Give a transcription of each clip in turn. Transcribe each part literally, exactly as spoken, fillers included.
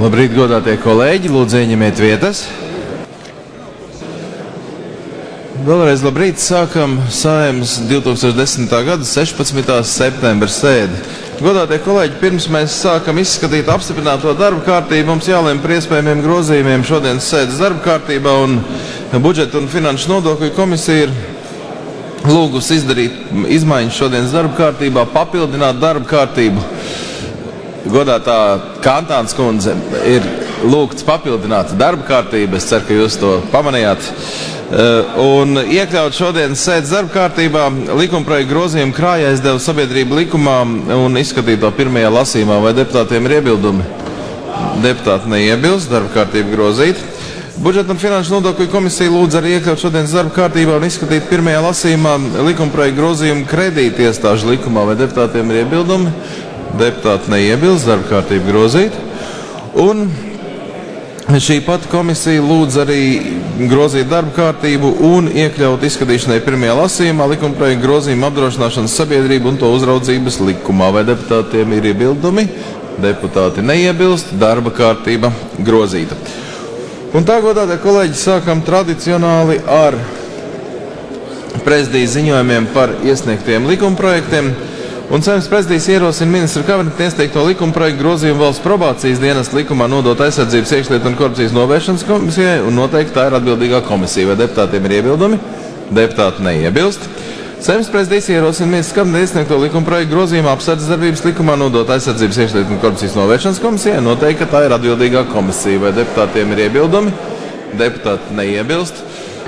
Labrīt, godātie kolēģi, lūdzu ieņemiet vietas. Vēlreiz labrīt, sākam Saeimas divi tūkstoši desmitā gada sešpadsmitā septembra sēdi. Godātie kolēģi, pirms mēs sākam izskatīt apstiprināto darba kārtību, mums jālem par iespējamiem grozījumiem šodienas sēdes darba kārtībā, un budžeta un finanšu nodokļu komisija ir lūgusi izdarīt izmaiņas šodienas darba kārtībā, papildināt darba kārtību. Godātā Kantāns kundze ir lūgts papildināt darba kārtību, es ceru, ka jūs to pamanījāt. Un iekļaut šodienas sēdes darba kārtībā likumprojektu grozījumu krājaizdevu sabiedrību likumā un izskatīt to pirmajā lasījumā, vai deputātiem ir iebildumi. Deputāti neiebilst, darba kārtība grozīt. Budžeta un finanšu nodokļu komisija lūdz arī iekļaut šodienas darba kārtībā un izskatīt pirmajā lasījumā likumprojektu grozījumu kredīti iestāžu likumā, vai deputātiem ir iebildumi. Deputāti neiebilst, darba kārtība grozīt. Un šī pati komisija lūdz arī grozīt darba kārtību un iekļaut izskatīšanai pirmajā lasījumā likumprojektu grozījumu apdrošināšanas sabiedrību un to uzraudzības likumā, vai deputātiem ir iebildumi. Deputāti neiebilst, darba kārtība grozīta. Un tā, godātie kolēģi, sākam tradicionāli ar prezidijas ziņojumiem par iesniegtiem likumprojektiem. Un Saeimas prezidijas ierosina ministra kabineta iesniegto likumprojektu grozījumu valsts probācijas dienesta likumā nodot aizsardzības, iekšlietu un korupcijas novēršanas komisijai un noteikti tā ir atbildīgā komisija. Vai deputātiem ir iebildumi? Deputāti neiebilst. Saeimas prezidijas ierosina ministra kabineta iesniegto likumprojektu grozījumu apsardzes darbības likumā nodot aizsardzības, iekšlietu un korupcijas novēršanas komisijai un noteikti tā ir atbildīgā komisija. Vai deputātiem ir iebildumi? Deputāti neiebilst.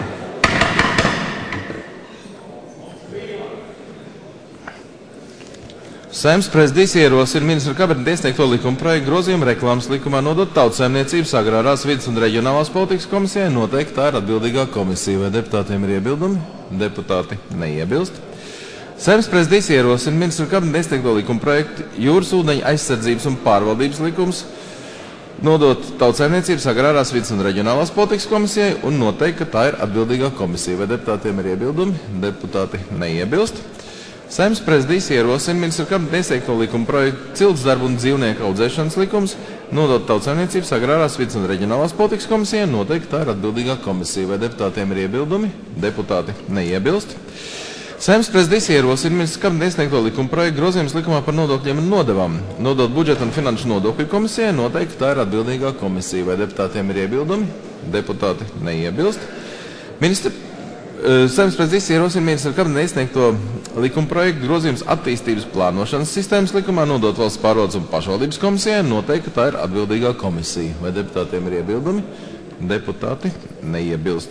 Saeimas prezidijas ierosina ministra kabineta iesniegto likumprojektu grozījumu reklāmas likumā nodot Tautsaimniecības, agrārās vides un reģionālās politikas komisijai, noteikti tā ir atbildīgā komisija. Vai deputātiem ir iebildumi? Deputāti neiebilst. Saeimas prezidijas ierosina ministra kabineta iesniegto likumprojektu jūras ūdeņu aizsardzības un pārvaldības likums nodot Tautsaimniecības, agrārās vides un reģionālās politikas komisijai un noteikti, ka tā ir atbildīgā komisija. Vai deputātiem ir iebildumi? Deputāti neiebilst. Saeimas prezidijas ierosina ministra kabineta iesniegto likumprojektu ciltsdarbu un dzīvnieku audzēšanas likums nodot Tautsaimniecības, agrārās vides un reģionālās politikas komisijai, noteikti tā ir atbildīgā komisija. Vai deputātiem ir iebildumi? Deputāti neiebilst. Saeimas prezidijas ierosina ministra kabineta iesniegto likumprojektu grozījums likumā par nodokļiem un nodevām nodot budžeta un finanšu nodokļu komisijai, noteikti tā ir atbildīgā komisija. Vai deputātiem ir iebildumi? Deputāti neiebilst. Ministra Saeimas prezidijas ierosina ministra kabineta iesniegto likumprojektu grozījums attīstības plānošanas sistēmas likumā nodot valsts pārvaldes un pašvaldības komisijai, noteikti tā ir atbildīgā komisija. Vai deputātiem ir iebildumi? Deputāti neiebilst.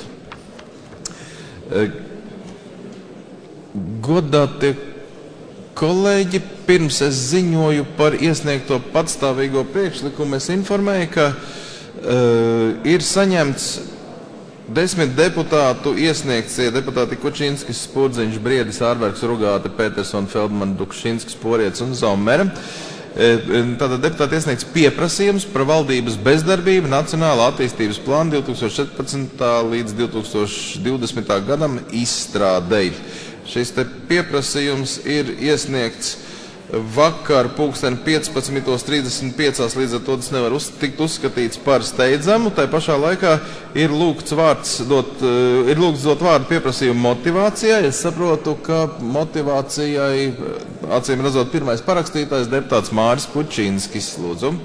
Godātie kolēģi, pirms es ziņoju par iesniegto patstāvīgo priekšlikumu, es informēju, ka uh, ir saņemts desmit deputātu iesniegts deputāti Kučinskis, Spurdziņš, Briedis, Ārbergs, Rugāte, Petersona, Feldman, Dukšinskis, Porietis un Zaumere. Tātad deputāti iesniegts pieprasījums par valdības bezdarbību Nacionālā attīstības plāna divi tūkstoši četrpadsmitā līdz divi tūkstoši divdesmitā gadam izstrādei. Šis te pieprasījums ir iesniegts vakar pulksten piecpadsmitos trīsdesmit piecās, līdz ar to tas nevar uz, tikt uzskatīts par steidzamu. Tā pašā laikā ir lūgts, vārds dot, uh, ir lūgts dot vārdu pieprasījumu motivācijai. Es saprotu, ka motivācijai, acīm redzot, pirmais parakstītājs deputāts Māris Kučinskis. Lūdzu.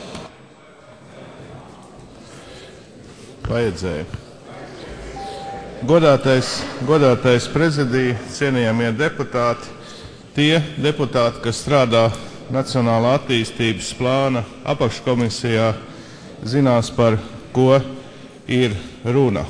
Vajadzēja. Godātais, godātais prezidija, cienījamie deputāti, tie deputāti, kas strādā Nacionālā attīstības plāna apakškomisijā, zinās, par ko ir runa.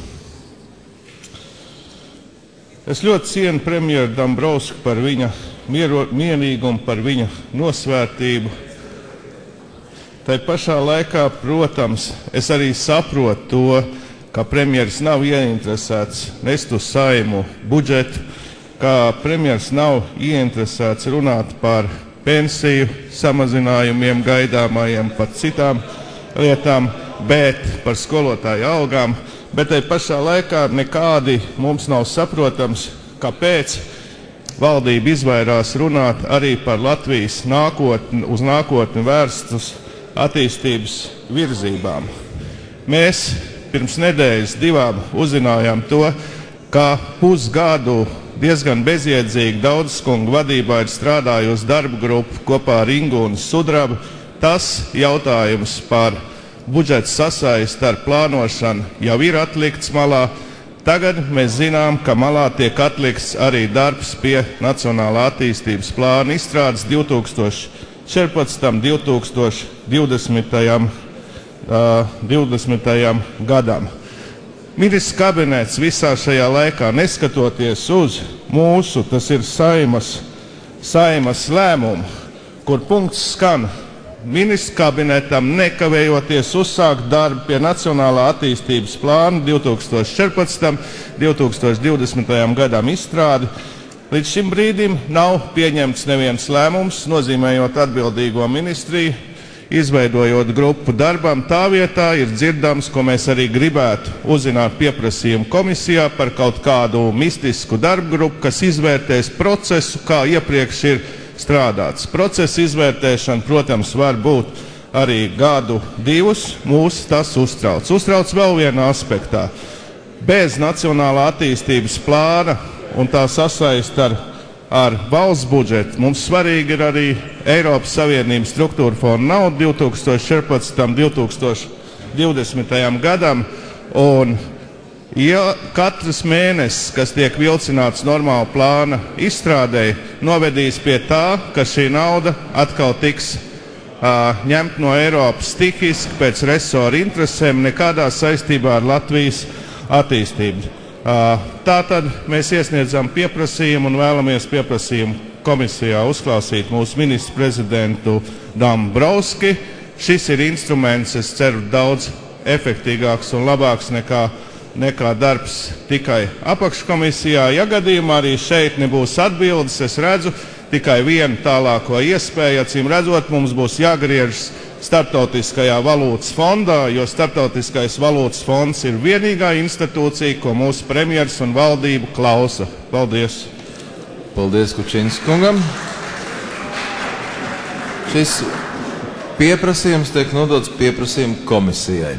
Es ļoti cienu premjeru Dombrovski par viņa miero, mierīgumu, par viņa nosvērtību. Tai pašā laikā, protams, es arī saprotu to, ka premjeras nav ieinteresēts nest uz Saimu budžetu, ka premjers nav ieinteresēts runāt par pensiju samazinājumiem gaidāmajiem, par citām lietām, bet par skolotāju algām, bet tai pašā laikā nekādi mums nav saprotams, kāpēc valdība izvairās runāt arī par Latvijas nākotni, uz nākotni vērstus attīstības virzībām. Mēs pirms nedēļas divām uzzinājām to, ka pusgadu diezgan bezjēdzīgi Daudzskunga vadībā ir strādājusi darba grupa kopā ar Ingu un Sudrabu. Tas jautājums par budžeta sasaisti ar plānošanu jau ir atlikts malā. Tagad mēs zinām, ka malā tiek atlikts arī darbs pie Nacionālā attīstības plāna izstrādes divi tūkstoši četrpadsmitajam un divi tūkstoši divdesmitajam, uh, divdesmitajam gadam. Ministrs kabinets visā šajā laikā, neskatoties uz mūsu, tas ir saimas, saimas lēmumu, kur punkts skan: ministrs kabinetam nekavējoties uzsākt darbu pie Nacionālā attīstības plāna divi tūkstoši četrpadsmitajam un divi tūkstoši divdesmitajam gadam izstrādi. Līdz šim brīdim nav pieņemts neviens lēmums, nozīmējot atbildīgo ministriju, izveidojot grupu darbam. Tā vietā ir dzirdams, ko mēs arī gribētu uzzināt pieprasījumu komisijā par kaut kādu mistisku darbu grupu, kas izvērtēs procesu, kā iepriekš ir strādāts. Procesa izvērtēšana, protams, var būt arī gadu, divus. Mūs tas uztrauc. Uztrauc vēl vienā aspektā. Bez Nacionālā attīstības plāna un tā sasaist ar, ar valsts budžetu mums svarīgi ir arī Eiropas Savienības struktūra fonda nauda divi tūkstoši četrpadsmitajam un divi tūkstoši divdesmitajam gadam. Un ja katrs mēnesis, kas tiek vilcināts normāla plāna izstrādē, novedīs pie tā, ka šī nauda atkal tiks uh, ņemt no Eiropas stihiski pēc resoru interesēm, nekādā saistībā ar Latvijas attīstību. Uh, tātad mēs iesniedzam pieprasījumu un vēlamies pieprasījumu komisijā uzklausīt mūsu ministru prezidentu Dombrovski. Šis ir instruments, es ceru, daudz efektīgāks un labāks nekā nekā darbs tikai apakškomisijā. Ja gadījumā arī šeit nebūs atbildes, es redzu tikai vienu tālāko iespēju. Acīm redzot, mums būs jāgriežas Startautiskajā valūtas fondā, jo Startautiskais valūtas fonds ir vienīgā institūcija, ko mūsu premjers un valdība klausa. Paldies! Paldies Kučinskungam! Šis pieprasījums tiek nodots pieprasījuma komisijai.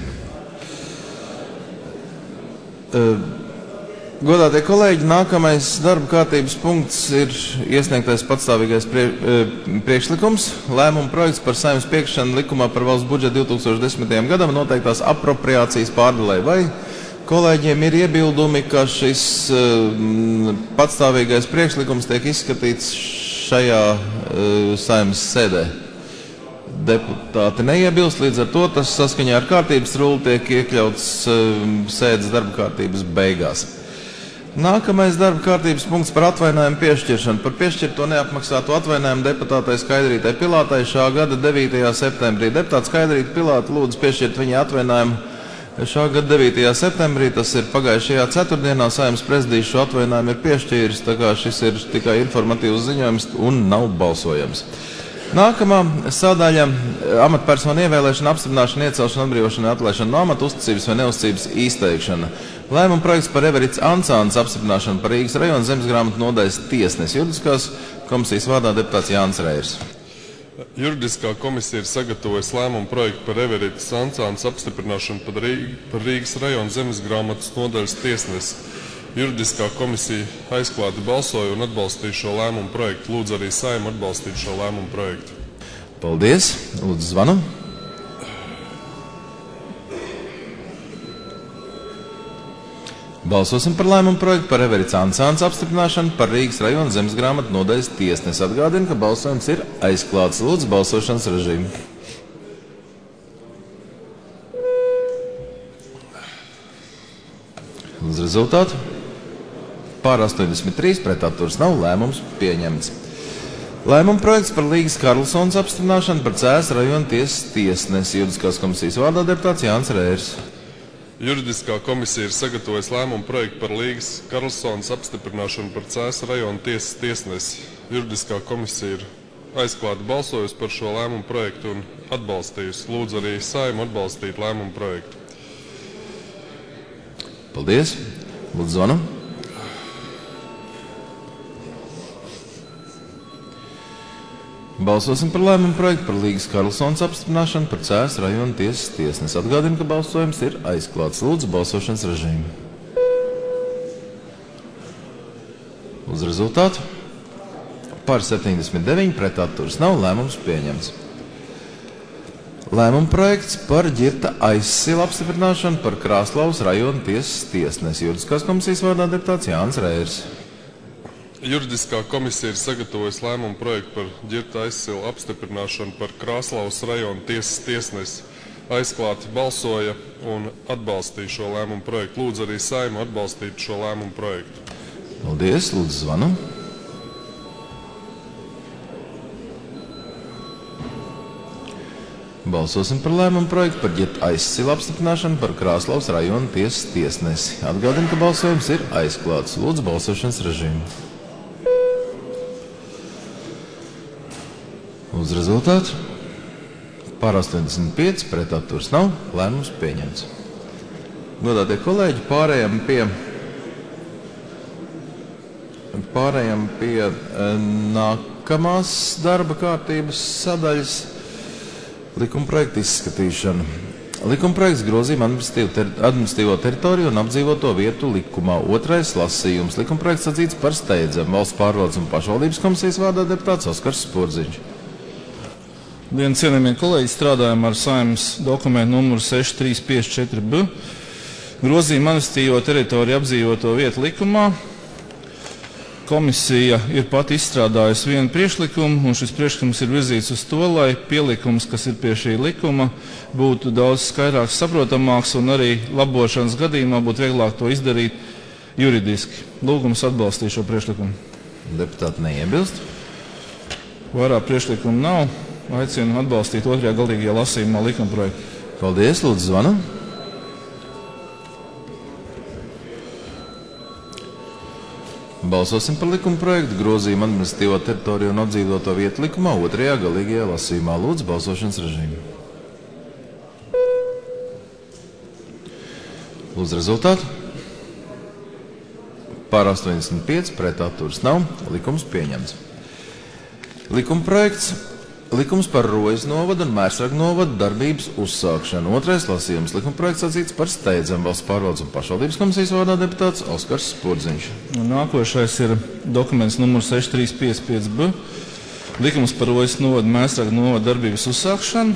Godātie kolēģi, nākamais darba kārtības punkts ir iesniegtais patstāvīgais prie, priekšlikums, lēmuma projekts par Saeimas piekrišanu likumā par valsts budžetu divi tūkstoši desmitajam gadam noteiktās apropriācijas pārdalē. Vai kolēģiem ir iebildumi, ka šis uh, patstāvīgais priekšlikums tiek izskatīts šajā uh, Saeimas sēdē? Deputāti neiebilst, līdz ar to tas saskaņā ar kārtības rulli tiek iekļauts uh, sēdes darba kārtības beigās. Nākamais darba kārtības punkts par atvainājumu piešķiršanu. Par piešķirto neapmaksāto atvainājumu deputātai Skaidrītai Pilātai šā gada devītajā septembrī. Deputāta Skaidrīta Pilāta lūdzu piešķirt viņa atvainājumu šā gada devītajā septembrī. Tas ir pagājušajā ceturtdienā. Saeimas prezidijs šo atvainājumu ir piešķīris, tā kā šis ir tikai informatīvs ziņojums un nav balsojams. Nākamā sadaļa – amatpersonu ievēlēšana, apstiprināšana, iecelšana, atbrīvošana, atlaišana no amata, uzticības vai neuzticības izteikšana. Lēmuma projekts par Everits Ansānas apstiprināšanu par Rīgas rajona Zemesgrāmatu nodaļas tiesnesi. Juridiskās komisijas vārdā deputāts Jānis Reirs. Juridiskā komisija ir sagatavojusi lēmumu projektu par Everits Ansānas apstiprināšanu par, Rīg, par Rīgas rajona Zemesgrāmatas nodaļas tiesnesi. Juridiskā komisija aizklāti balsoja un atbalstīja šo lēmumu projektu. Lūdzu arī Saeimu atbalstīt šo lēmumu projektu. Paldies. Lūdzu zvanu. Balsosim par lēmumu projektu par Everits Ansānas apstiprināšanu par Rīgas rajona Zemesgrāmatu nodaļas tiesnesi. Atgādinu, ka balsojums ir aizklāts. Lūdzu balsošanas režīmu. Lūdzu rezultātu. Pār astoņdesmit trīs, pret atturas nav, lēmums pieņemts. Lēmuma projekts par Līgas Karlsonas apstiprināšanu par Cēsu rajona tiesas tiesnesi. Juridiskās komisijas vārdā deputāts Jānis Reirs. Juridiskā komisija ir sagatavojusi lēmumu projektu par Līgas Karlsonas apstiprināšanu par Cēsu rajona tiesas tiesnesi. Juridiskā komisija ir aizklāti balsojusi par šo lēmumu projektu un atbalstījusi. Lūdzu arī Saeimu atbalstīt lēmumu projektu. Paldies. Lūdzu zvanu. Balsosim par lēmumu projektu par Līgas Karlsons apstiprināšanu par Cēlas rajona tiesas tiesnesi. Atgādinu, ka balsojums ir aizklāts. Lūdzu, balsošanas režīmu. Uz rezultātu. Par septiņdesmit deviņi, pret atturas nav, lēmums pieņemts. Lēmuma projekts par Ģirta Aizsila apstiprināšanu par Krāslavas rajona tiesas tiesnesi. Juridiskās komisijas vārdā deputāts Jānis Reirs. Juridiskā komisija ir sagatavojusi lēmumu projektu par Ģirta Aizsila apstiprināšanu par Krāslavas rajona tiesas tiesnesi. Aizklāti balsoja un atbalstīja šo lēmumu projektu. Lūdzu arī Saimu atbalstīt šo lēmumu projektu. Paldies, lūdzu zvanu. Balsosim par lēmumu projektu par Ģirta Aizsila apstiprināšanu par Krāslavas rajona tiesas tiesnesi. Atgādinu, ka balsojums ir aizklāts. Lūdzu, balsošanas režīmu. Uz rezultātu. Par astoņdesmit pieci, pret atturas nav, lēmums pieņemts. Godātie kolēģi, pārējām pie, pārējām pie e, nākamās darba kārtības sadaļas. Likuma projekta izskatīšana. Likuma projekts grozījuma ter, administratīvo teritoriju un apdzīvoto vietu likumā. Otrais lasījums. Likuma projekts atzīts par steidzamu. Valsts pārvaldes un pašvaldības komisijas vārdā deputāts Oskars Sporziņš. Dien, cienījamie kolēģi, strādājam ar Saeimas dokumentu numuru seši trīs pieci četri B. Grozījuma administratīvo teritoriju apdzīvoto vietu likumā. Komisija ir pati izstrādājusi vienu priekšlikumu, un šis priekšlikums ir virzīts uz to, lai pielikums, kas ir pie šī likuma, būtu daudz skaidrāks, saprotamāks, un arī labošanas gadījumā būtu vieglāk to izdarīt juridiski. Lūgums atbalstīt šo priekšlikumu. Deputāti neiebilst? Vairāk priekšlikumu nav. Aicinu atbalstīt otrajā galīgajā lasījumā likuma projektu. Paldies, lūdzu zvanu. Balsosim par likuma projektu grozījumu administratīvo teritoriju un apdzīvoto vietu likumā otrajā galīgajā lasījumā. Lūdzu, balsošanas režīmu. Lūdzu, rezultātu. Par astoņdesmit pieci, pret atturas nav, likums pieņemts. Likuma projekts. Likums par Rojas novadu un Mērsraga novadu darbības uzsākšanu. Otrais lasījums. Likuma projekts atzīts par steidzamu. Valsts pārvaldes un pašvaldības komisijas vārdā deputāts Oskars Sporziņš. Nākošais ir dokuments numurs seši trīs pieci pieci B. Likums par Rojas novadu un Mērsraga novadu darbības uzsākšanu.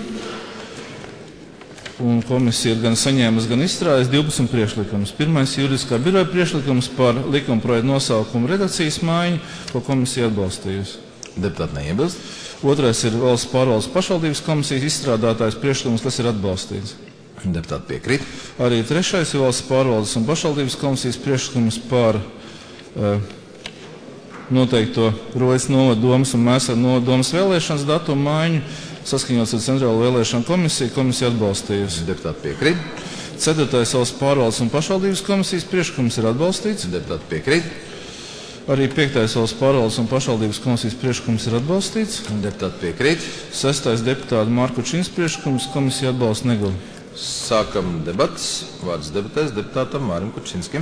Un komisija ir gan saņēmusi, gan izstrādājusi divpadsmit priekšlikumus. Pirmais juridiskā biroja priekšlikums par likuma projektu nosaukumu redakcijas maiņu, ko komisija atbalstījusi. Deputāti neiebilst? Otrais ir valsts pārvaldes pašvaldības komisijas izstrādātājs priekšlikums, kas ir atbalstīts. Deputāti piekrīt. Arī trešais ir valsts pārvaldes un pašvaldības komisijas priekšlikums par uh, noteikto Rojas novada domas un Mērsraga novada domas vēlēšanas datumu maiņu, saskaņots ar Centrālo vēlēšanu komisiju, komisija atbalstījusi. Deputāti piekrīt. Ceturtais valsts pārvaldes un pašvaldības komisijas priekšlikums ir atbalstīts. Deputāti piekrīt. Arī piektais valsts pārvaldes un pašvaldības komisijas priekšlikums ir atbalstīts. Deputāti piekrīt. Sestais deputāta Marku Čins priekšlikums komisija atbalsta negula. Sākam debatas. Vārds debatēs deputātam Mārim Kučinskim.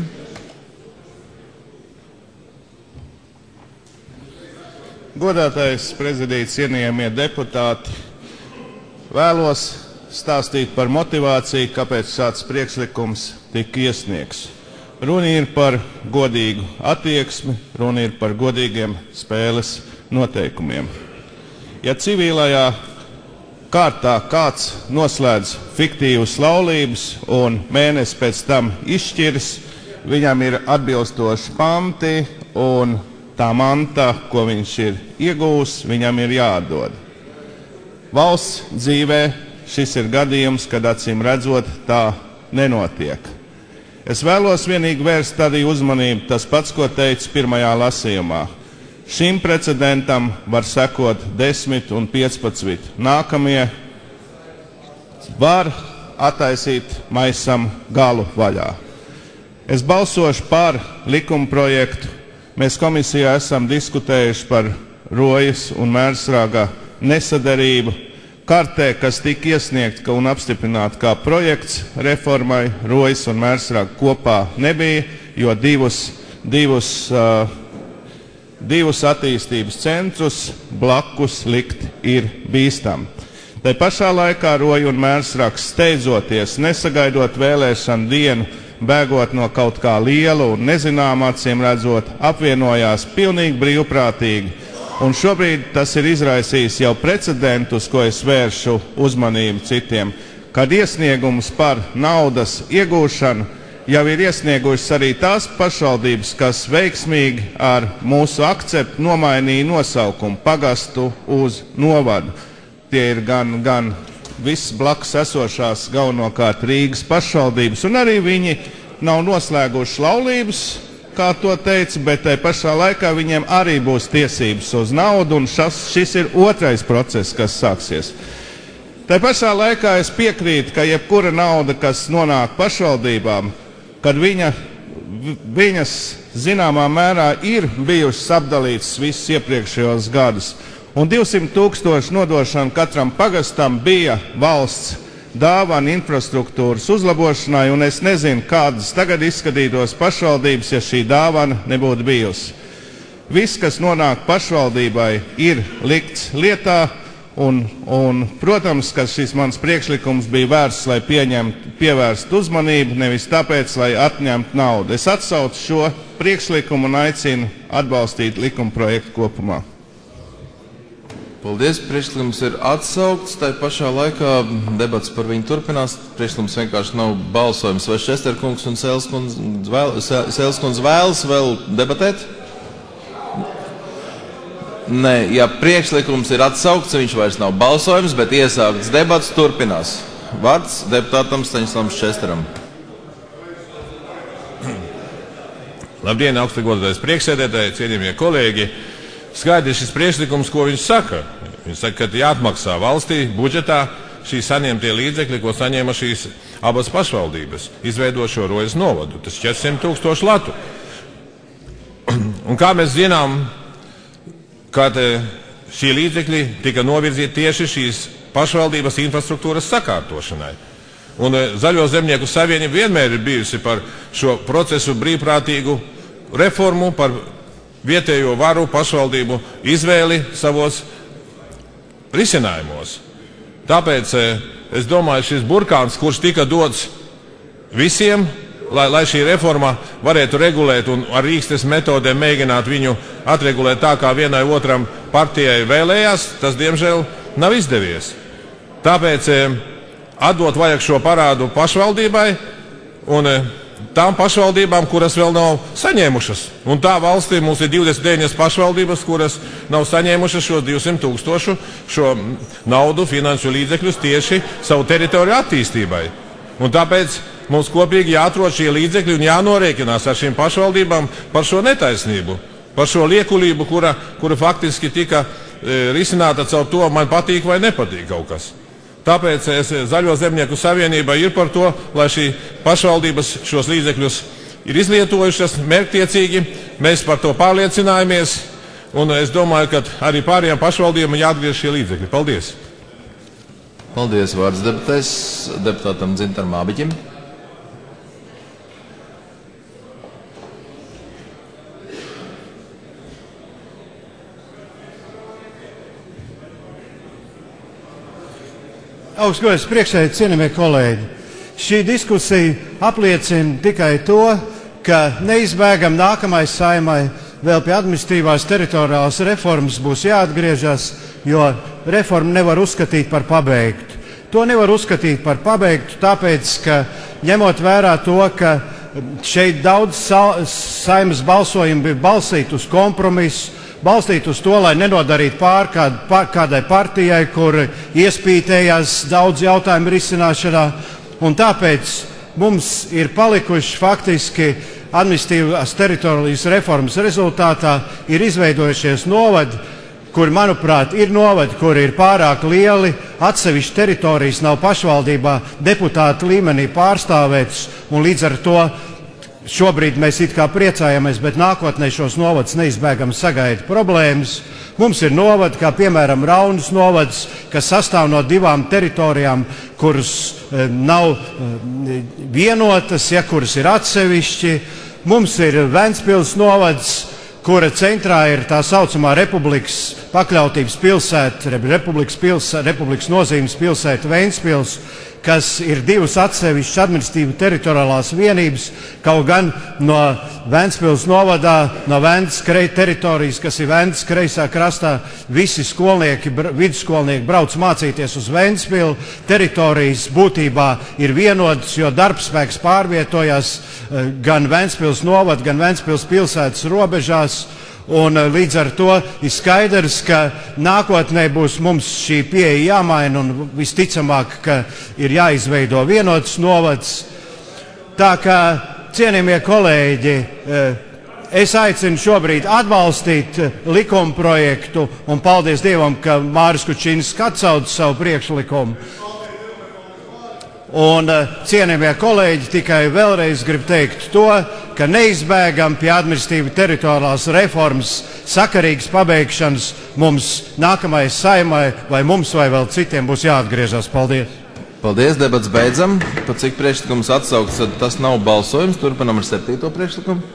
Godātais prezidents, cienījamie deputāti, vēlos stāstīt par motivāciju, kāpēc šāds priekšlikums tika iesniegts. Runa ir par godīgu attieksmi, runa ir par godīgiem spēles noteikumiem. Ja civilajā kārtā kāds noslēdz fiktīvas laulības un mēnesi pēc tam izšķiras, viņam ir atbilstoši panti un tā manta, ko viņš ir iegūs, viņam ir jāatdod. Valsts dzīvē šis ir gadījums, kad acīm redzot tā nenotiek. Es vēlos vienīgi vērst arī uzmanību tas pats, ko teicu pirmajā lasījumā. Šim precedentam var sekot desmit un piecpadsmit. Nākamie var attaisīt maisam galu vaļā. Es balsošu par likuma projektu. Mēs komisijā esam diskutējuši par Rojas un Mērsraga nesadarību. Kartē, kas tika iesniegta un apstiprināta kā projekts reformai, Rojas un Mērsraga kopā nebija, jo divus, divus uh, divus attīstības centrus blakus likt ir bīstami. Tai pašā laikā Roja un Mērsraksts steidzoties, nesagaidot vēlēšanu dienu, bēgot no kaut kā liela un nezināma, acīm redzot, apvienojās pilnīgi brīvprātīgi. Un šobrīd tas ir izraisījis jau precedentus, ko es vēršu uzmanību citiem, kad iesniegums par naudas iegūšanu jau ir iesniegušas arī tās pašvaldības, kas veiksmīgi ar mūsu akceptu nomainīja nosaukumu pagastu uz novadu. Tie ir gan, gan viss blakus esošās galvenokārt Rīgas pašvaldības, un arī viņi nav noslēguši laulības, kā to teica, bet tai pašā laikā viņiem arī būs tiesības uz naudu, un šas, šis ir otrais process, kas sāksies. Tai pašā laikā es piekrītu, ka jebkura nauda, kas nonāk pašvaldībām, kad viņa, viņas zināmā mērā ir bijušas apdalītas visus iepriekšējos gadus, un divsimt tūkstoši nodošana katram pagastam bija valsts dāvana infrastruktūras uzlabošanai, un es nezinu, kādas tagad izskatītos pašvaldības, ja šī dāvana nebūtu bijusi. Viss, kas nonāk pašvaldībai, ir likts lietā, un, un protams, ka šis mans priekšlikums bija vērsts, lai pieņemt, pievērst uzmanību, nevis tāpēc, lai atņemtu naudu. Es atsaucu šo priekšlikumu un aicinu atbalstīt likuma projektu kopumā. Paldies, priekšlikums ir atsaukts, tai pašā laikā debats par viņu turpinās. Priekšlikums vienkārši nav balsojums. Vai Šesterkungs un Sēlskundze vēl, vēlas vēl debatēt? Nē, ja priekšlikums ir atsaukts, viņš vairs nav balsojums, bet iesākts debats turpinās. Vārds deputātam Staņislavam Šesteram. Labdien, augstgodātais priekšsēdētāji, cienījamie kolēģi. Skaidrs šis priekšlikums, ko viņš saka. Viņš saka, ka jāatmaksā valstī budžetā šī saņemtie līdzekļi, ko saņēma šīs abas pašvaldības, izveidot šo Rojas novadu. Tas četrsimt tūkstoši latu. Un kā mēs zinām, kad šī līdzekļi tika novirzīti tieši šīs pašvaldības infrastruktūras sakārtošanai. Un Zaļo zemnieku savienība vienmēr ir bijusi par šo procesu brīvprātīgu reformu, par vietējo varu pašvaldību izvēli savos risinājumos. Tāpēc es domāju, šis burkāns, kurš tika dots visiem, lai, lai šī reforma varētu regulēt un ar rīkstes metodēm mēģināt viņu atregulēt tā, kā vienai otram partijai vēlējās, tas diemžēl nav izdevies. Tāpēc atdot vajag šo parādu pašvaldībai un tām pašvaldībām, kuras vēl nav saņēmušas. Un tā valstī mums ir divdesmit deviņas pašvaldības, kuras nav saņēmušas šo divsimt tūkstošu šo naudu, finanšu līdzekļus tieši savu teritoriju attīstībai. Un tāpēc mums kopīgi jāatrod šie līdzekļi un jānorēķinās ar šīm pašvaldībām par šo netaisnību, par šo liekulību, kura, kura faktiski tika e, risināta caur to, man patīk vai nepatīk kaut kas. Tāpēc es, Zaļo zemnieku savienība ir par to, lai šī pašvaldības šos līdzekļus ir izlietojušas mērķtiecīgi. Mēs par to pārliecinājāmies, un es domāju, ka arī pārējām pašvaldībām jāatgriež šie līdzekļi. Paldies! Paldies, vārds debatēs deputātam Dzintaram Ābiķim. Augstgodātais priekšsēdētāj, cienījamie kolēģi, šī diskusija apliecina tikai to, ka neizbēgam nākamais Saeimai vēl pie administratīvās teritoriālās reformas būs jāatgriežas, jo reformu nevar uzskatīt par pabeigtu. To nevar uzskatīt par pabeigtu, tāpēc, ka ņemot vērā to, ka šeit daudz Saeimas balsojumu bija balstīti uz kompromisu, balstīt uz to, lai nenodarītu pār kād, pār kādai partijai, kur iespītējās daudz jautājumu risināšanā. Un tāpēc mums ir palikuši faktiski administratīvās teritorijas reformas rezultātā ir izveidojušies novadi, kur, manuprāt, ir novadi, kur ir pārāk lieli, atsevišķi teritorijas nav pašvaldībā deputāta līmenī pārstāvētas, un līdz ar to šobrīd mēs it kā priecājamies, bet nākotnē šos novadus neizbēgami sagaida problēmas. Mums ir novadi, kā piemēram Raunas novads, kas sastāv no divām teritorijām, kuras e, nav e, vienotas, ja kuras ir atsevišķi. Mums ir Ventspils novads, kura centrā ir tā saucamā Republikas pakļautības pilsēta, Republikas, pilsēta, Republikas nozīmes pilsēta Ventspils, kas ir divas atsevišķas administratīva teritoriālās vienības, kaut gan no Ventspils novadā, no Ventas teritorijas, kas ir Ventas kreisā krastā, visi skolnieki, vidusskolnieki brauc mācīties uz Ventspilu. Teritorijas būtībā ir vienotas, jo darbspēks pārvietojās gan Ventspils novada, gan Ventspils pilsētas robežās. Un līdz ar to ir skaidrs, ka nākotnē būs mums šī pieeja jāmaina un visticamāk, ka ir jāizveido vienots novads. Tā kā, cienījamie kolēģi, es aicinu šobrīd atbalstīt likuma projektu un paldies Dievam, ka Māris Kučīns atsauca savu priekšlikumu. Un, cienījamie kolēģi, tikai vēlreiz gribu teikt to, ka neizbēgam pie administratīva teritoriālās reformas sakarīgas pabeigšanas mums nākamais saimai vai mums vai vēl citiem būs jāatgriežas. Paldies! Paldies, debats beidzam. Pat cik priekšlikums atsaukts, tad tas nav balsojums. Turpinam ar septīto priekšlikumu.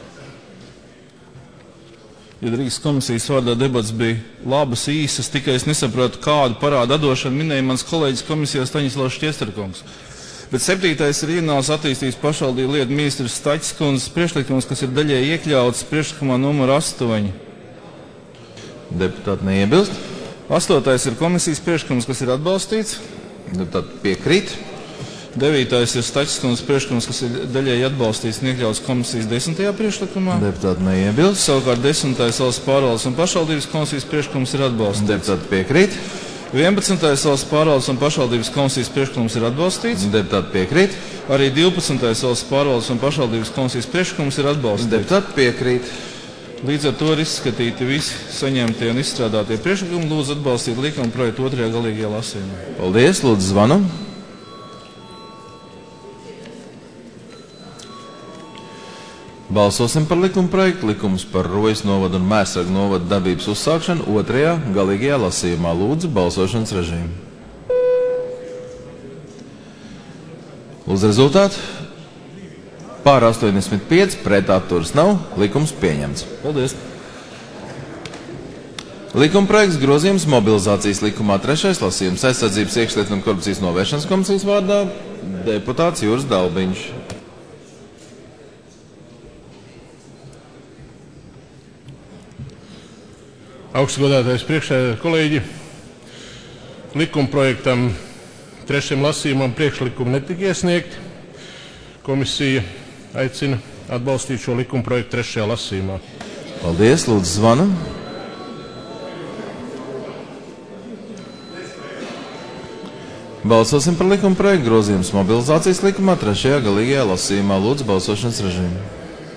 Ja Rīgas komisijas vārdā debats bija labas, īsas, tikai es nesaprotu, kādu parādu atdošanu minēja mans kolēģis komisijā Staņislavs Šķiesterkungs. Bet septītais ir Reģionālās attīstības pašvaldību lietu ministrs Staķis kundzes priekšlikums, kas ir daļēji iekļauts priekšlikumā numur astoņi. Deputāti neiebilst. Astotais ir komisijas priekšlikums, kas ir atbalstīts. Deputāti piekrīt. Devītais ir Staķis kundzes priekšlikums, kas ir daļēji atbalstīts un iekļauts komisijas desmitajā priekšlikumā. Deputāti neiebilst. Savukārt desmitais valsts pārvaldes un pašvaldības komisijas priekšlikums ir atbalstīts. Deputāti piekrīt. vienpadsmitais valsts pārvaldes un pašvaldības komisijas priekšlikums ir atbalstīts. Deputāti piekrīt. Arī divpadsmitais valsts pārvaldes un pašvaldības komisijas priekšlikums ir atbalstīts. Deputāti piekrīt. Līdz ar to ir izskatīti visi saņemtie un izstrādātie priekšlikumi. Lūdzu atbalstīt likuma projektu otrajā galīgajā lasījumā. Paldies, lūdzu zvanu. Balsosim par likuma projektu. Likums par Rojas novadu un Mērsragu novadu darbības uzsākšanu otrajā galīgajā lasījumā. Lūdzu balsošanas režīmu. Lūdzu rezultātu. Pār astoņdesmit pieci, pret atturas nav. Likums pieņemts. Paldies. Likuma projekts grozījums mobilizācijas likumā trešais lasījums aizsardzības iekšlietu un korupcijas novēršanas komisijas vārdā deputāts Juris Dalbiņš. Augstgodātais priekšsēdētāji, kolēģi, likuma projektam trešajam lasījumam priekšlikumu netika iesniegti. Komisija aicina atbalstīt šo likuma projektu trešajā lasījumā. Paldies, lūdzu zvanu. Balsosim par likuma projektu grozījums mobilizācijas likumā trešajā galīgajā lasījumā. Lūdzu balsošanas režīmu.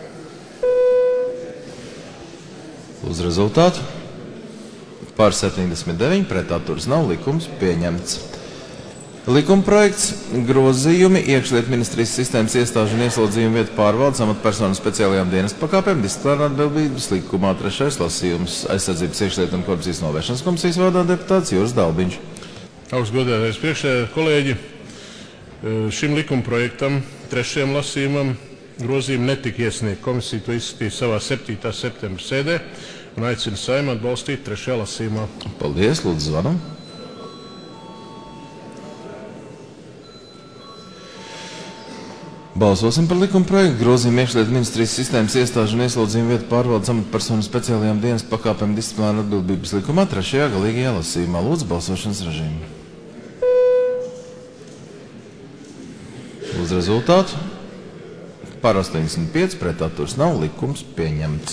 Lūdzu rezultātu. Pār septiņdesmit deviņi, pret atturas nav. Likums pieņemts. Likuma projekts grozījumi iekšlietu ministrijas sistēmas iestāžu un ieslodzījumu vietu pārvaldes amatpersonu speciālajām dienestu pakāpēm disciplinārā atbildības likumā trešais lasījums aizsardzības iekšlietu un korupcijas novēršanas komisijas vārdā deputāts Juris Dalbiņš. Augstgodātais priekšsēdētāji, kolēģi, šim likuma projektam trešajam lasījumam grozījumi netika iesniegti. Komisija to izskatīja savā septītā septembra sēdē un aicina Saeimu atbalstīt trešajā lasījumā. Paldies, lūdzu zvanu. Balsosim par likuma projektu grozījumu iekšlietu ministrijas sistēmas iestāžu un ieslodzījumu vietu pārvaldes amatpersonu speciālajām dienas pakāpēm disciplinārā atbildības likumā trešajā galīgajā lasījumā. Lūdzu balsošanas režīmu. Lūdzu rezultātu. Pār astoņdesmit pieci, pret atturas nav. Likums pieņemts.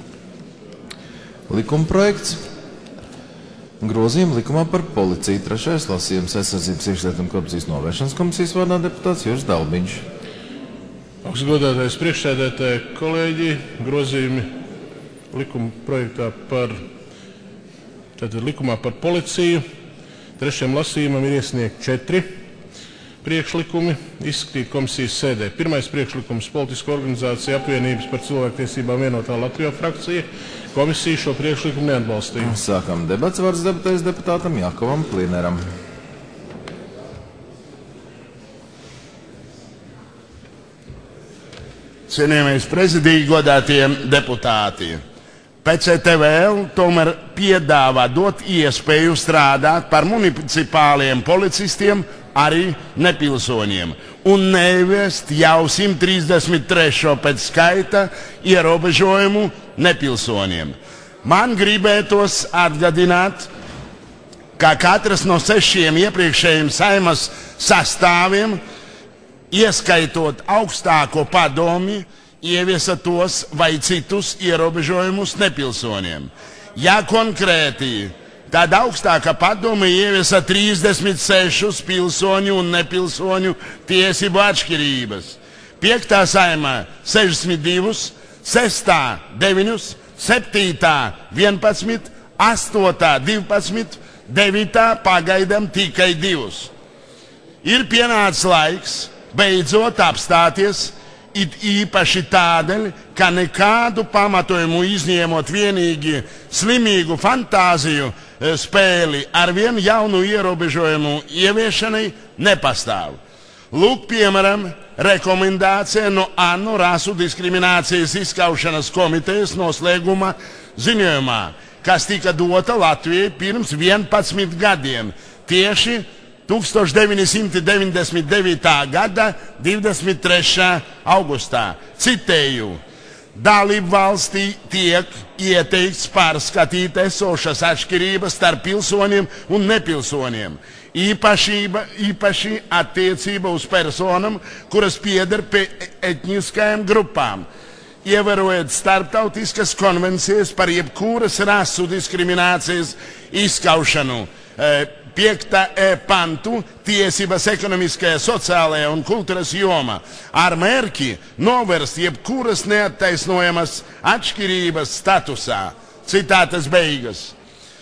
Likuma projekts grozījuma likumā par policiju trešais lasījums aizsardzības iekšlietu un korupcijas novēršanas komisijas vārdā deputāts Juris Dalbiņš. Augstgodātais priekšsēdētāji, kolēģi, grozījumi likuma projektā par, tātad likumā par policiju. Trešajam lasījumam ir iesniegt četri priekšlikumi, izskatīt komisijas sēdē. Pirmais priekšlikums - politiska organizācija apvienības par cilvēktiesībām vienotā Latvijā frakcija. Komisija šo priekšlikumu neatbalstīja. Sākam debats, vārds debatēs deputātam Jakovam Plīneram. Cienījamais prezidija, godātie deputāti, P C T V L tomēr piedāvā dot iespēju strādāt par municipāliem policistiem arī nepilsoņiem un neviest jau simt trīsdesmit trešo pēc skaita ierobežojumu nepilsoņiem. Man gribētos atgādināt, ka katrs no sešiem iepriekšējiem Saeimas sastāviem, ieskaitot augstāko padomi, ieviesa tos vai citus ierobežojumus nepilsoņiem. Ja konkrēti, tad augstākā padome ieviesa trīsdesmit sešas pilsoņu un nepilsoņu tiesību atšķirības. Piektā Saeimā sešdesmit divas, sestā deviņas, septītā vienpadsmit, astotā divpadsmit, devītā pagaidām tikai divas. Ir pienācis laiks beidzot apstāties, it īpaši tādēļ, ka nekādu pamatojumu izņemot vienīgi slimīgu fantāziju spēli ar vienu jaunu ierobežojumu ieviešanai nepastāv. Lūk, piemēram, rekomendācija no ANO rasu diskriminācijas izskaušanas komitejas noslēguma ziņojumā, kas tika dota Latvijai pirms vienpadsmit gadiem, tieši tūkstoš deviņi simti deviņdesmit devītā gada divdesmit trešā augustā. Citēju, dalību valstī tiek ieteikts pārskatīt esošas atšķirības starp pilsoņiem un nepilsoņiem, īpašība, īpaši attiecība uz personam, kuras pieder pie etniskajām grupām, ievērojot starptautiskas konvencijas par jebkuras rasu diskriminācijas izskaušanu, piektā pantu tiesības ekonomiskajā, sociālajā un kultūras jomā ar mērķi novērst jebkuras neattaisnojamas atšķirības statusā. Citātas beigas.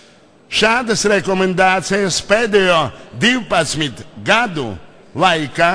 Šādas rekomendācijas pēdējo divpadsmit gadu laikā,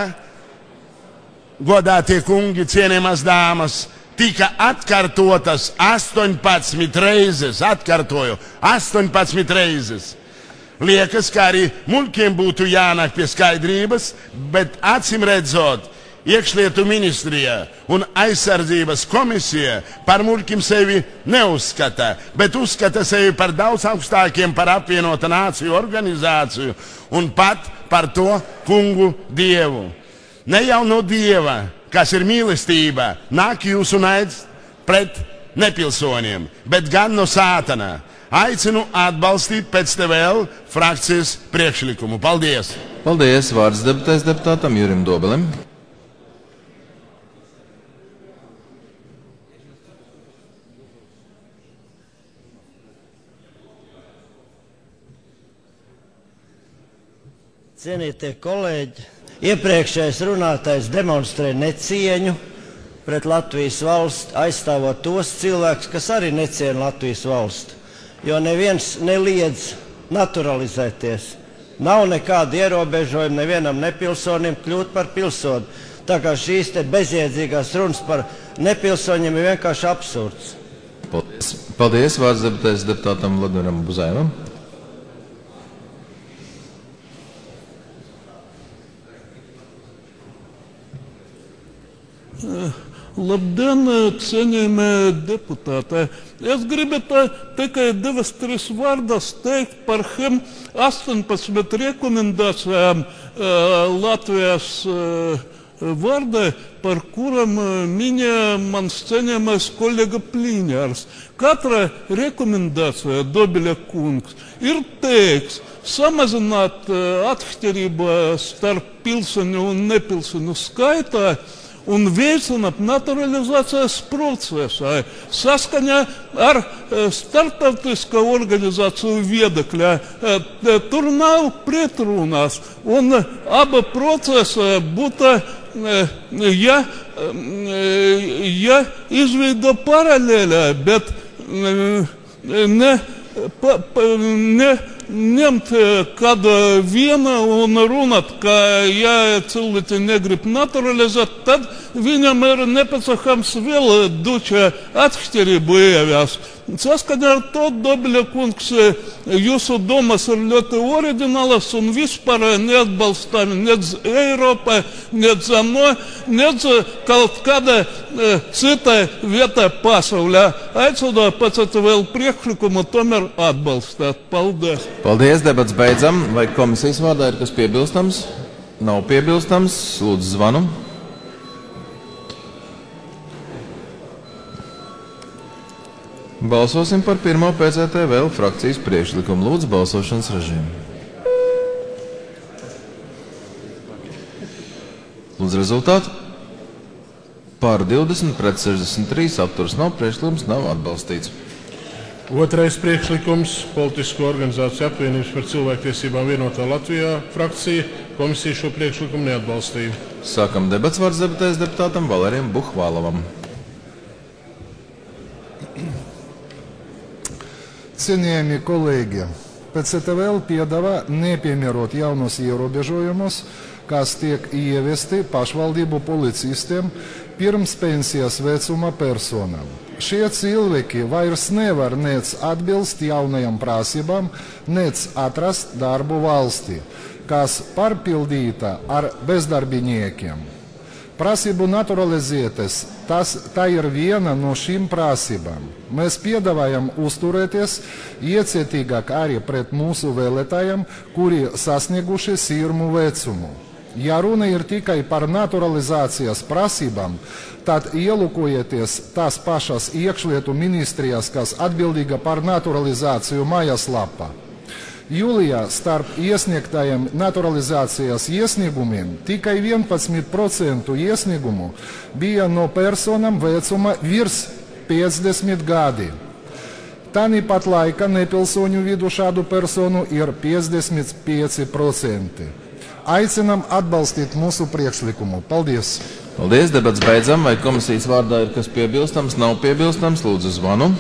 godātie kungi, cienījamās dāmas, tika atkārtotas astoņpadsmit reizes, atkārtoju, astoņpadsmit reizes. Liekas, ka arī muļķiem būtu jānāk pie skaidrības, bet acīm redzot, iekšlietu ministrijā un aizsardzības komisija par muļķiem sevi neuzskata, bet uzskata sevi par daudz augstākiem par apvienoto nāciju organizāciju un pat par to kungu dievu. Ne jau no dieva, kas ir mīlestība, nāk jūsu naids pret nepilsoņiem, bet gan no sātana. Aicinu atbalstīt P C T V L frakcijas priekšlikumu. Paldies! Paldies! Vārds deputēs deputātam Jurim Dobelim. Cienītie kolēģi, iepriekšējais runātājs demonstrē necieņu pret Latvijas valsti, aizstāvot tos cilvēkus, kas arī neciena Latvijas valsti. Jo neviens neliedz naturalizēties. Nav nekāda ierobežojuma nevienam nepilsonim kļūt par pilsoni. Tā kā šīs te bezjēdzīgās runas par nepilsoņiem ir vienkārši absurds. Paldies. Paldies. Vārds deputēs deputātam Vladimiram Buzaivam. Labdien, cienījamie deputāti! Es gribētu tikai divas, trīs vārdas teikt par šiem astoņpadsmit rekomendācijām Latvijas vārdā, par kuram minēja mans cienījamais kolēģa Plīņārs. Katra rekomendācija, Dobeļa kungs, ir teikts samazināt atšķirību starp pilsoņu un nepilsoņu skaitā un veicināt naturalizācijas procesā saskaņā ar starptautiskā organizāciju viedokļa. Tur nav pretrunās, un aba procesa būtu, ja, ja izveido paralēlē, bet ne, pa, pa, ne ņemt kādu vienu un runāt, ka ja cilvēki negrib naturalizēt, tad viņam ir nepieciešams vēl duča atšķirību ieviest. saskaņā ar to, Dobiļa kungs, jūsu domas ir ļoti oriģinālas un vispār neatbalstāmi nec Eiropai, nec ANO, nec kaut kādā citai vietai pasaulē. Aicinu pacēt vēl priekšlikumu tomēr atbalstāt. Paldies! Paldies, debats beidzam. Vai komisijas vārdā ir kas piebilstams? Nav piebilstams. Lūdzu, zvanu. Balsosim par pirmo P C T V L frakcijas priekšlikumu. Lūdzu, balsošanas režīmu. Lūdzu, rezultātu. Pār divdesmit pret sešdesmit trīs apturs nav, priekšlikums nav atbalstīts. Otrais priekšlikums - Politisko organizāciju apvienības par cilvēktiesībām vienotā Latvijā frakcija. Komisija šo priekšlikumu neatbalstīja. Sākam debats, vārds debatēs deputātam Valērijam Buhvālovam. Cienījamie kolēģi, P C T V L piedāvā nepiemērot jaunos ierobežojumus, kas tiek ieviesti pašvaldību policistiem pirms pensijas vecuma personām. Šie cilvēki vairs nevar nec atbilst jaunajām prasībām, nec atrast darbu valstī, kas pārpildīta ar bezdarbiniekiem. Prasību naturalizētas, tas, tā ir viena no šīm prasībām. Mēs piedāvājam uzturēties iecietīgāk arī pret mūsu vēlētājiem, kuri sasnieguši sirmu vecumu. Ja runa ir tikai par naturalizācijas prasībām, tad ielūkojieties tās pašas iekšlietu ministrijas, kas atbildīga par naturalizāciju mājaslapā. Jūlijā starp iesniegtajiem naturalizācijas iesniegumiem tikai vienpadsmit procenti iesniegumu bija no personām vecuma virs piecdesmit gadi. Tāpat laikā nepilsoņu vidū šādu personu ir piecdesmit pieci procenti. Aicinam atbalstīt mūsu priekšlikumu. Paldies! Paldies, debats beidzam. Vai komisijas vārdā ir kas piebilstams? Nav piebilstams. Lūdzu, zvanu.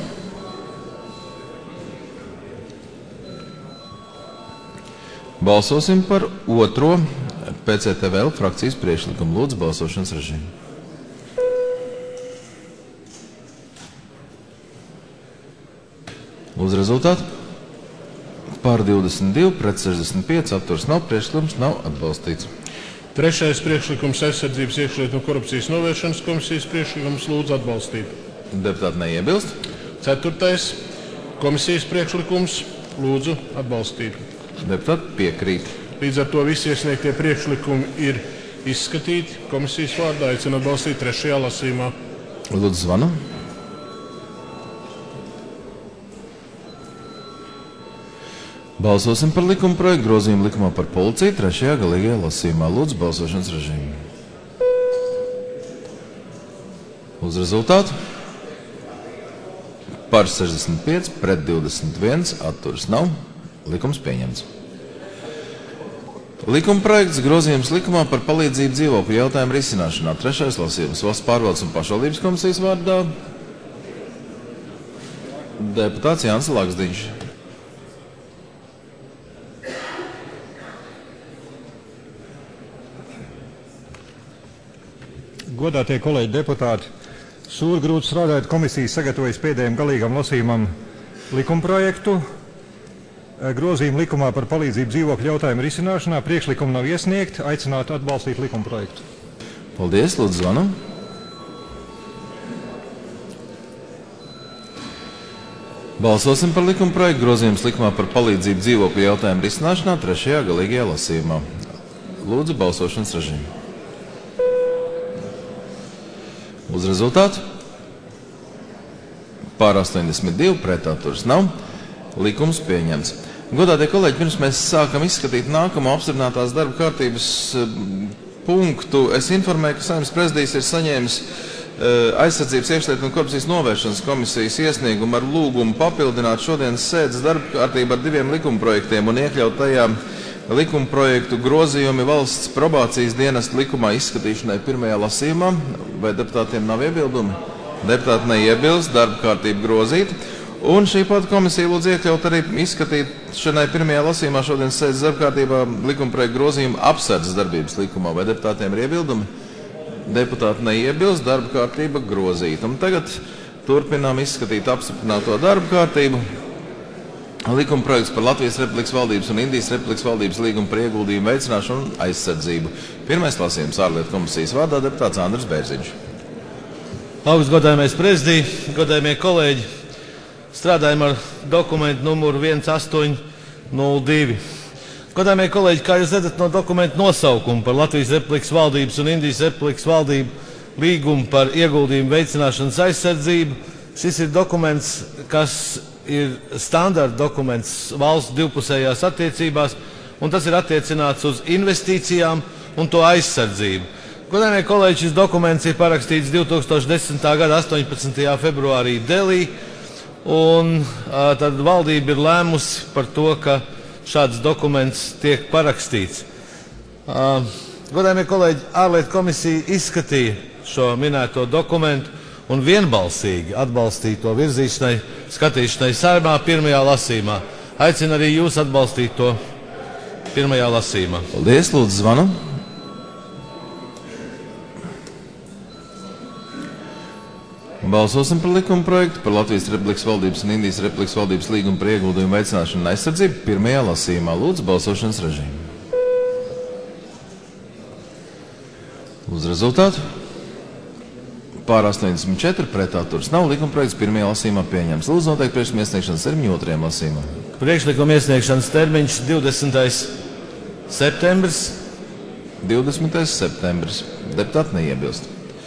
Balsosim par otro P C T V L frakcijas priekšlikumu. Lūdzu, balsošanas režīmu. Lūdzu, rezultātu. Pār divdesmit divi pret sešdesmit pieci apturs nav, priekšlikums nav atbalstīts. Trešais priekšlikums - aizsardzības iekšlietu un korupcijas novēršanas komisijas priekšlikums. Lūdzu, atbalstīt. Deputāti neiebilst. Ceturtais komisijas priekšlikums. Lūdzu, atbalstīt. Deputāti piekrīt. Līdz ar to visi iesniegtie priekšlikumi ir izskatīti. Komisijas vārdā aicina atbalstīt trešajā lasījumā. Lūdzu, zvanu. Balsosim par likuma projektu grozījumu likumā par policiju trešajā galīgajā lasījumā. Lūdzu, balsošanas režīmu. Uz rezultātu. Par sešdesmit pieci pret divdesmit viens atturas nav. Likums pieņemts. Likuma projekts grozījums likumā par palīdzību dzīvokļu jautājumu risināšanā. Trešais lasījums Valsts pārvaldes un pašvaldības komisijas vārdā. Deputāts Jānis Laksdiņš. Godātie kolēģi deputāti, sūri grūti strādājot, komisijas sagatavojas pēdējiem galīgam lasījumam likumprojektu. Grozījumu likumā par palīdzību dzīvokļu jautājumu risināšanā. Priekšlikumu nav iesniegt. Aicinātu atbalstīt likumprojektu. Paldies, lūdzu, zvanu. Balsosim par likumprojektu grozījums likumā par palīdzību dzīvokļu jautājumu risināšanā trešajā galīgajā lasījumā. Lūdzu, balsošanas režīmu. Uz rezultātu. Pār astoņdesmit divi pret atturas nav. Likums pieņemts. Godātie kolēģi, pirms mēs sākam izskatīt nākamo apstiprinātās darba kārtības punktu, es informēju, ka Saeimas prezidijs ir saņēmis aizsardzības iekšlietu un korupcijas novēršanas komisijas iesniegumu ar lūgumu papildināt šodienas sēdes darba kārtību ar diviem likumprojektiem un iekļaut tajā likumprojektu grozījumi valsts probācijas dienesta likumā izskatīšanai pirmajā lasījumā. Vai deputātiem nav iebildumi? Deputāti neiebilst, darba kārtība grozīta. Un šī pati komisija lūdz iekļaut arī izskatīšanai pirmajā lasījumā šodienas sēdes darbkārtībā likumprojektu grozījumu apsardzes darbības likumā. Vai deputātiem ir iebildumi? Deputāti neiebilst, darba kārtība grozīta. Un tagad turpinām izskatīt apstiprināto darba kārtību. Likuma projekts par Latvijas Republikas valdības un Indijas Republikas valdības līgumu par ieguldījumu veicināšanu un aizsardzību. Pirmais lasījums ārlietu komisijas vārdā deputāts Andris Bērziņš. Augsts godājamais prezidij, godājamie kolēģi, strādājam ar dokumentu numuru viens astoņi nulle divi. Godājamie kolēģi, kā jūs redzat no dokumentu nosaukuma par Latvijas Republikas valdības un Indijas Republikas valdību līgumu par ieguldījumu veicināšanas aizsardzību, šis ir dokuments, kas ir standarta dokuments valsts divpusējās attiecībās, un tas ir attiecināts uz investīcijām un to aizsardzību. Godājamie kolēģi, šis dokuments ir parakstīts divi tūkstoši desmitā gada astoņpadsmitajā februārī Delī, un a, tad valdība ir lēmusi par to, ka šāds dokuments tiek parakstīts. A, godājamie kolēģi, ārlietu komisija izskatīja šo minēto dokumentu un vienbalsīgi atbalstīja to virzīšanai, skatīšanai Saeimā pirmajā lasījumā. Aicinu arī jūs atbalstīt to pirmajā lasījumā. Paldies, lūdzu, zvanu. Balsosim par likuma projektu par Latvijas Republikas valdības un Indijas Republikas valdības līgumu par ieguldījumu veicināšanu un aizsardzību pirmajā lasījumā. Lūdzu, balsošanas režīmu. Lūdzu, rezultātu. Pār astoņdesmit četri, pret atturas nav. Likuma projekts pirmajā lasījumā pieņemts. Lūdzu, noteikti priekšlikuma iesniegšanas termiņu otrajam lasījumam. Priekšlikuma iesniegšanas termiņš divdesmitais septembris. divdesmitais septembris. Deputāti neiebilst.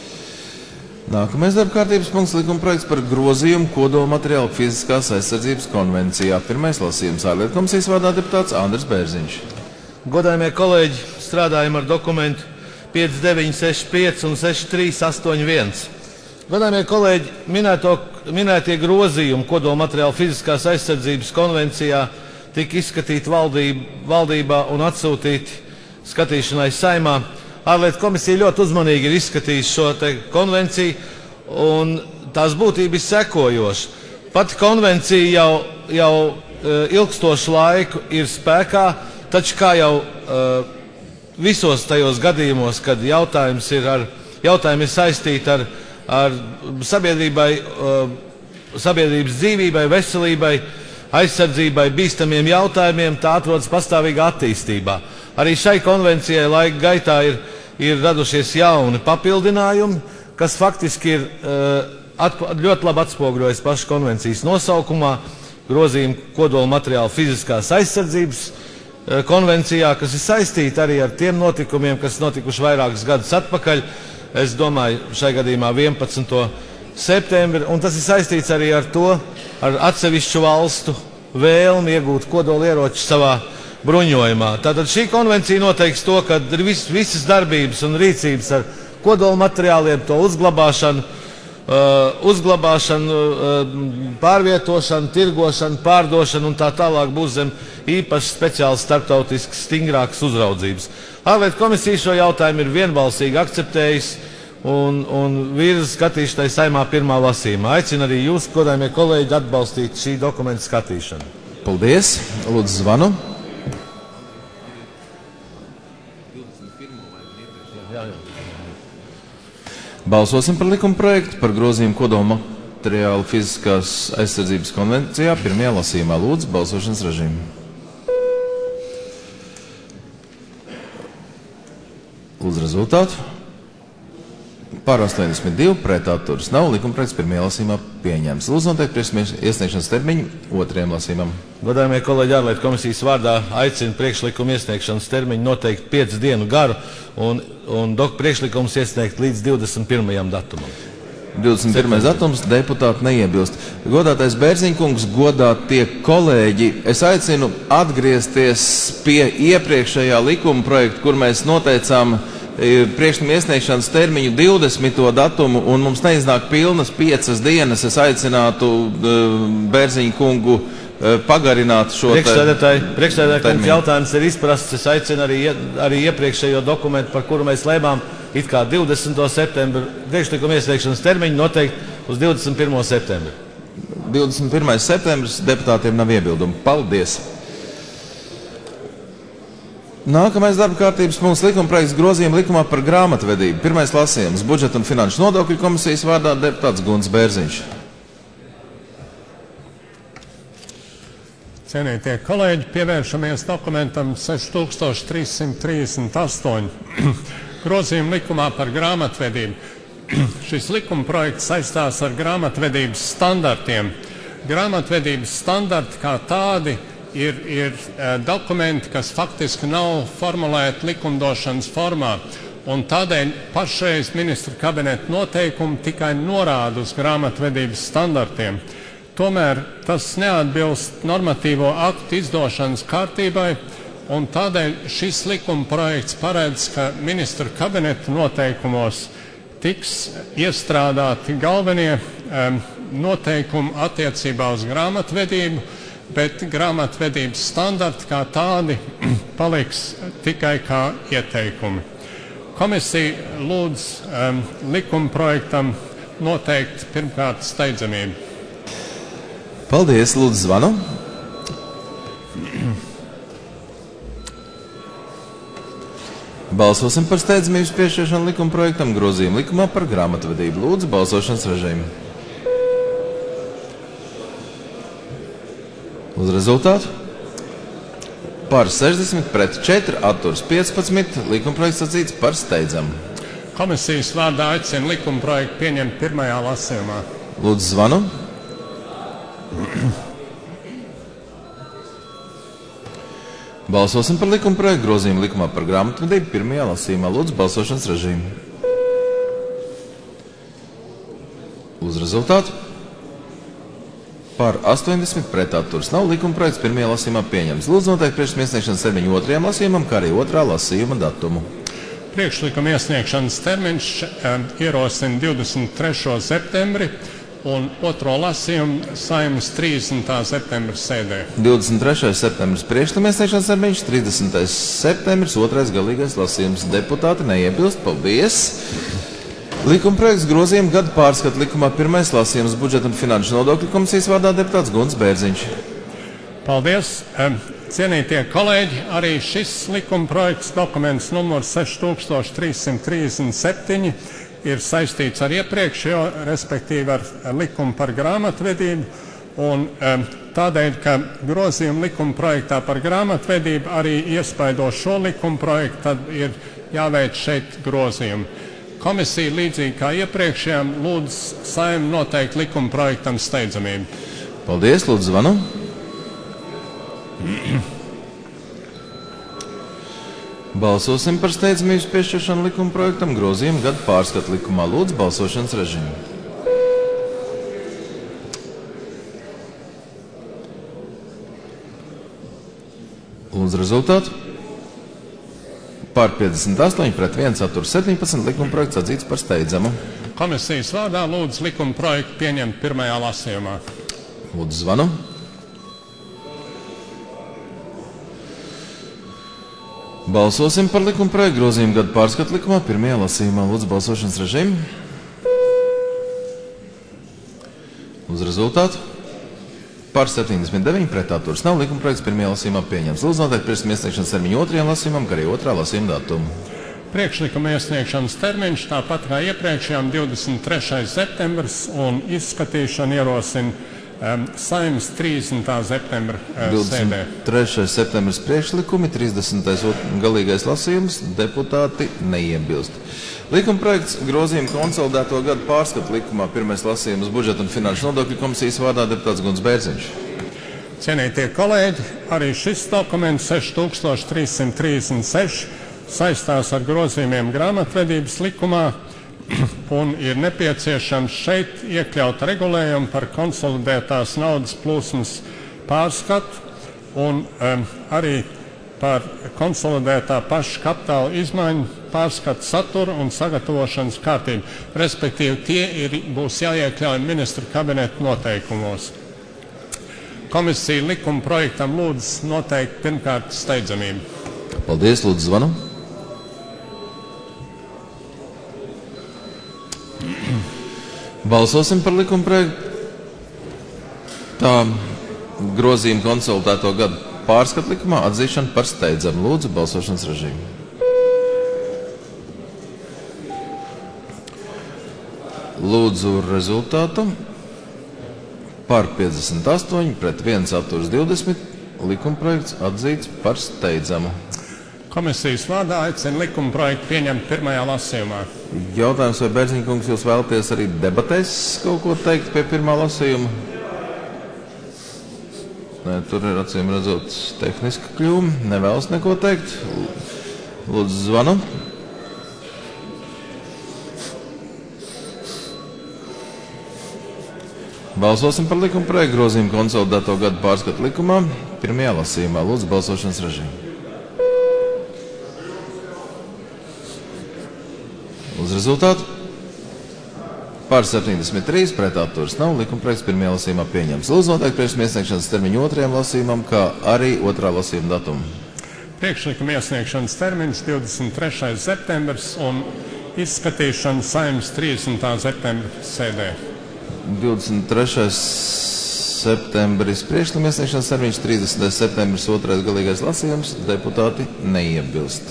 Nākamais darba kārtības punkts - likuma projekts par grozījumu kodola materiālu fiziskās aizsardzības konvencijā. Pirmais lasījums ārlietu komisijas vārdā deputāts Andris Bērziņš. Godājamie kolēģi, strādājam ar dokumentu pieci deviņi seši pieci un seši trīs astoņi viens. Godājamie kolēģi, minēto, minētie grozījumi kodola materiālu fiziskās aizsardzības konvencijā tika izskatīti valdība, valdībā un atsūtīti skatīšanai Saeimā. Ārlietu komisija ļoti uzmanīgi ir izskatījusi šo te konvenciju, un tās būtība ir sekojoša. Pati konvencija jau, jau uh, ilgstošu laiku ir spēkā, taču kā jau uh, visos tajos gadījumos, kad jautājums ir, ar, jautājumi ir saistīti ar, ar sabiedrībai, uh, sabiedrības dzīvībai, veselībai, aizsardzībai, bīstamiem jautājumiem, tā atrodas pastāvīgā attīstībā. Arī šai konvencijai laika gaitā ir, ir radušies jauni papildinājumi, kas faktiski ir uh, atpa, ļoti labi atspoguļojas pašu konvencijas nosaukumā, grozījumi kodola materiālu fiziskās aizsardzības uh, konvencijā, kas ir saistīti arī ar tiem notikumiem, kas notikuši vairākus gadus atpakaļ. Es domāju, šai gadījumā vienpadsmito septembri, un tas ir saistīts arī ar to, ar atsevišķu valstu vēlmi iegūt kodolieroči savā bruņojumā. Tātad šī konvencija noteiks to, ka vis, visas darbības un rīcības ar kodola materiāliem, to uzglabāšanu, uh, uzglabāšanu, uh, pārvietošanu, tirgošanu, pārdošanu un tā tālāk būs zem īpaši speciāls starptautisks stingrākas uzraudzības. Ārlietu komisija šo jautājumu ir vienbalsīgi akceptējusi un, un virza skatīšanai Saeimā pirmā lasījumā. Aicinu arī jūs, godājamie kolēģi, atbalstīt šī dokumenta skatīšanu. Paldies. Lūdzu, zvanu. Balsosim par likuma projektu par grozījumu kodola materiālu fiziskās aizsardzības konvencijā pirmajā lasījumā. Lūdzu, balsošanas režīmu. Lūdzu, rezultātu. Pār astoņdesmit divi, pret atturas nav. Likuma projekts pirmajā lasījumā pieņemts. Lūdzu, noteikti priekšlikuma iesniegšanas termiņu otrajam lasījumam. Godājamie kolēģi, ārlietu komisijas vārdā aicinu priekšlikuma iesniegšanas termiņu noteikti piecu dienu garu un, un priekšlikums iesniegt līdz divdesmit pirmajam datumam. divdesmit pirmais datums, deputāti neiebilst. Godātais Bērziņkungs, godātie kolēģi, es aicinu atgriezties pie iepriekšējā likuma projekta, kur mēs noteicām priekšlikuma iesniegšanas termiņu divdesmito datumu, un mums neiznāk pilnas piecas dienas. Es aicinātu uh, Bērziņkungu uh, pagarināt šo priekšsēdētāju. Priekšsēdētāju jautājums ir izprasts. Es aicinu arī, arī iepriekšējo dokumentu, par kuru mēs lēmām, it kā divdesmito septembru priekšlikuma iesniegšanas termiņu noteikti uz divdesmit pirmo septembri. divdesmit pirmais septembris, deputātiem nav iebildumu. Paldies! Nākamais darba kārtības punkts - likuma projekts grozījuma likumā par grāmatvedību. Pirmais lasījums - budžeta un finanšu nodokļu komisijas vārdā deputāts Gunts Bērziņš. Cienītie kolēģi, pievēršamies dokumentam seši tūkstoši trīs simti trīsdesmit astoņi grozījuma likumā par grāmatvedību. Šis likuma projekts saistās ar grāmatvedības standartiem. Grāmatvedības standarti kā tādi ir, ir uh, dokumenti, kas faktiski nav formulēti likumdošanas formā. Un tādēļ pašreiz ministra kabineta noteikumi tikai norāda uz grāmatvedības standartiem. Tomēr tas neatbilst normatīvo aktu izdošanas kārtībai, un tādēļ šis likuma projekts paredz, ka ministra kabineta noteikumos tiks iestrādāti galvenie um, noteikumi attiecībā uz grāmatvedību, bet grāmatvedības standarti kā tādi paliks tikai kā ieteikumi. Komisija lūdz um, likuma projektam noteikt pirmkārt steidzamību. Paldies, lūdzu zvanu. Balsosim par steidzamības piešķiršanu likuma projektam grozījumu likumā par grāmatvedību. Lūdzu, balsošanas režīmu. Uz rezultātu. Par sešdesmit pret četri atturs piecpadsmit. Likuma projekts atzīts par steidzamu. Komisijas vārdā aicina likuma projektu pieņemt pirmajā lasījumā. Lūdzu, zvanu. Balsosim par likuma projektu grozījumu likumā par grāmatvedību pirmajā lasījumā. Lūdzu, balsošanas režīmu. Uz rezultātu. Par astoņdesmit pret atturs nav. Likuma projekts pirmajā lasījumā pieņems. Lūdzu, noteikti priekšlikuma iesniegšanas termiņu otrajam lasījumam, kā arī otrā lasījuma datumu. Priekšlikuma iesniegšanas termiņš um, ierosina divdesmit trešo septembri un otro lasījumu Saeimas trīsdesmitā septembra sēdē. divdesmit trešais septembris priekšlikuma iesniegšanas termiņš, trīsdesmitais septembris otrais galīgais lasījums. Deputāti neiebilst. Paldies! Likuma projekts grozījuma gada pārskata likumā pirmais lasījums budžeta un finanšu nodokļu komisijas vārdā deputāts Gunts Bērziņš. Paldies! Cienītie kolēģi, arī šis likuma projekts dokuments numurs seši tūkstoši trīs simti trīsdesmit septiņi ir saistīts ar iepriekšējo, respektīvi ar likumu par grāmatvedību. Un tādēļ, ka grozījuma likuma projektā par grāmatvedību arī iespaido šo likuma projektu, tad ir jāveic šeit grozījumi. Komisija, līdzīgi kā iepriekšējām, lūdz Saeimu noteikt likuma projektam steidzamību. Paldies, lūdzu zvanu. Balsosim par steidzamības piešķiršanu likuma projektam grozījumu gada pārskata likumā. Lūdzu, balsošanas režīmu. Lūdzu rezultātu. Par piecdesmit astoņi pret viens atturs septiņpadsmit. Likuma projekts atzīts par steidzamu. Komisijas vārdā lūdzu likuma projektu pieņemt pirmajā lasījumā. Lūdzu zvanu. Balsosim par likuma projektu grozījumu gada pārskata likumā pirmajā lasījumā. Lūdzu balsošanas režīmu. Lūdzu rezultātu. Par septiņdesmit deviņi pret atturs nav. Likuma projekts pirmajā lasījumā pieņems. Lūdzu noteikti priekšlikuma iesniegšanas termiņu otrajam lasījumam, kā arī otrā lasījuma datumu. Priekšlikuma iesniegšanas termiņš tāpat kā iepriekšējām divdesmit trešais septembris un izskatīšana ierosina um, Saeimas trīsdesmitā septembra uh, sēdē. divdesmit trešais septembris priekšlikumi, trīsdesmitais galīgais lasījums, deputāti neiebilst. Likuma projekts grozījuma konsolidēto gadu pārskatu likumā pirmais lasījums budžeta un finanšu nodokļu komisijas vārdā deputāts Gunts Bērziņš. Cienītie kolēģi, arī šis dokuments seši tūkstoši trīs simti trīsdesmit seši saistās ar grozījumiem grāmatvedības likumā un ir nepieciešams šeit iekļaut regulējumu par konsolidētās naudas plūsmas pārskatu un um, arī par konsolidētā paša kapitāla izmaiņu pārskatu saturu un sagatavošanas kārtību. Respektīvi, tie ir, būs jāiekļauj ministra kabineta noteikumos. Komisija likuma projektam lūdz noteikt pirmkārt steidzamību. Paldies, lūdzu zvanu. Balsosim par likuma projektu. Tā grozījuma konsolidēto gadu pārskatu likumā atzīšana par steidzamu. Lūdzu, balsošanas režīmu. Lūdzu rezultātu. Par piecdesmit astoņi pret viens atturs divdesmit. likumprojekts atzīts par steidzamu. Komisijas vārdā aicina likuma projektu pieņemt pirmajā lasījumā. Jautājums, vai Bērziņa kungs jūs vēlaties arī debatēs kaut ko teikt pie pirmā lasījuma? Nē, tur ir acīm redzot tehniska kļūme, nevēlas neko teikt. Lūdzu, zvanu. Balsosim par likuma projektu grozījumu konsolidēto gadu pārskatu likumā pirmajā lasījumā. Lūdzu, balsošanas režīmu. Uz rezultātu par septiņdesmit trīs pret atturas nav, likuma projekts pirmajā lasījumā pieņems. Lūdzu noteikt priekšlikuma iesniegšanas termiņu otrajam lasījumam, kā arī otrā lasījuma datumu. Priekšlikuma iesniegšanas termiņš divdesmit trešais septembris un izskatīšana Saeimas trīsdesmitā septembra sēdē. divdesmit trešais septembris priekšlikuma iesniegšanas termiņš, trīsdesmitais septembris otrais galīgais lasījums, deputāti neiebilst.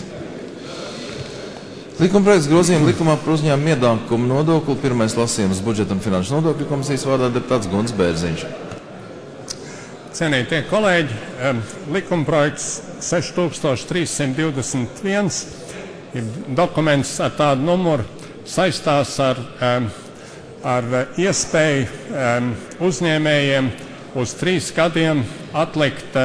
Likuma projekts grozījuma likumā par uzņēmumu ienākumu nodokli, pirmais lasījums budžeta un finanšu nodokļu komisijas vārdā deputāts Gunts Bērziņš. Cienītie kolēģi, likuma projekts seši tūkstoši trīs simt divdesmit viens ir dokuments ar tādu numuru, saistās ar, ar iespēju uzņēmējiem uz trīs gadiem atlikt,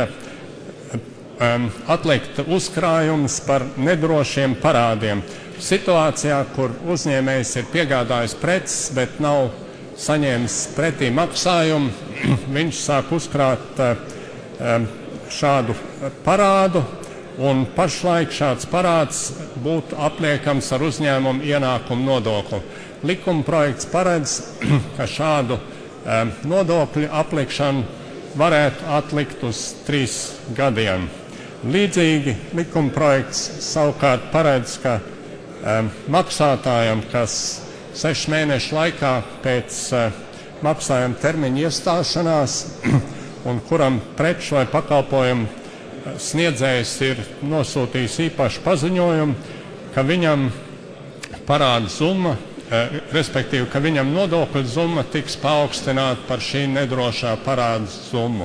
atlikt uzkrājumus par nedrošiem parādiem. Situācijā, kur uzņēmējs ir piegādājis preces, bet nav saņēmis pretī maksājumu, viņš sāk uzkrāt šādu parādu, un pašlaik šāds parāds būtu apliekams ar uzņēmumu ienākumu nodokli. Likuma projekts paredz, ka šādu nodokļu aplikšanu varētu atlikt uz trīs gadiem. Līdzīgi likuma projekts savukārt paredz, ka maksātājam, kas sešu mēnešu laikā pēc maksājuma termiņa iestāšanās un kuram preču vai pakalpojumu sniedzējs ir nosūtījis īpašu paziņojumu, ka viņam parāda summa, respektīvi, ka viņam nodokļu summa tiks paaugstināta par šī nedrošā parāda summu.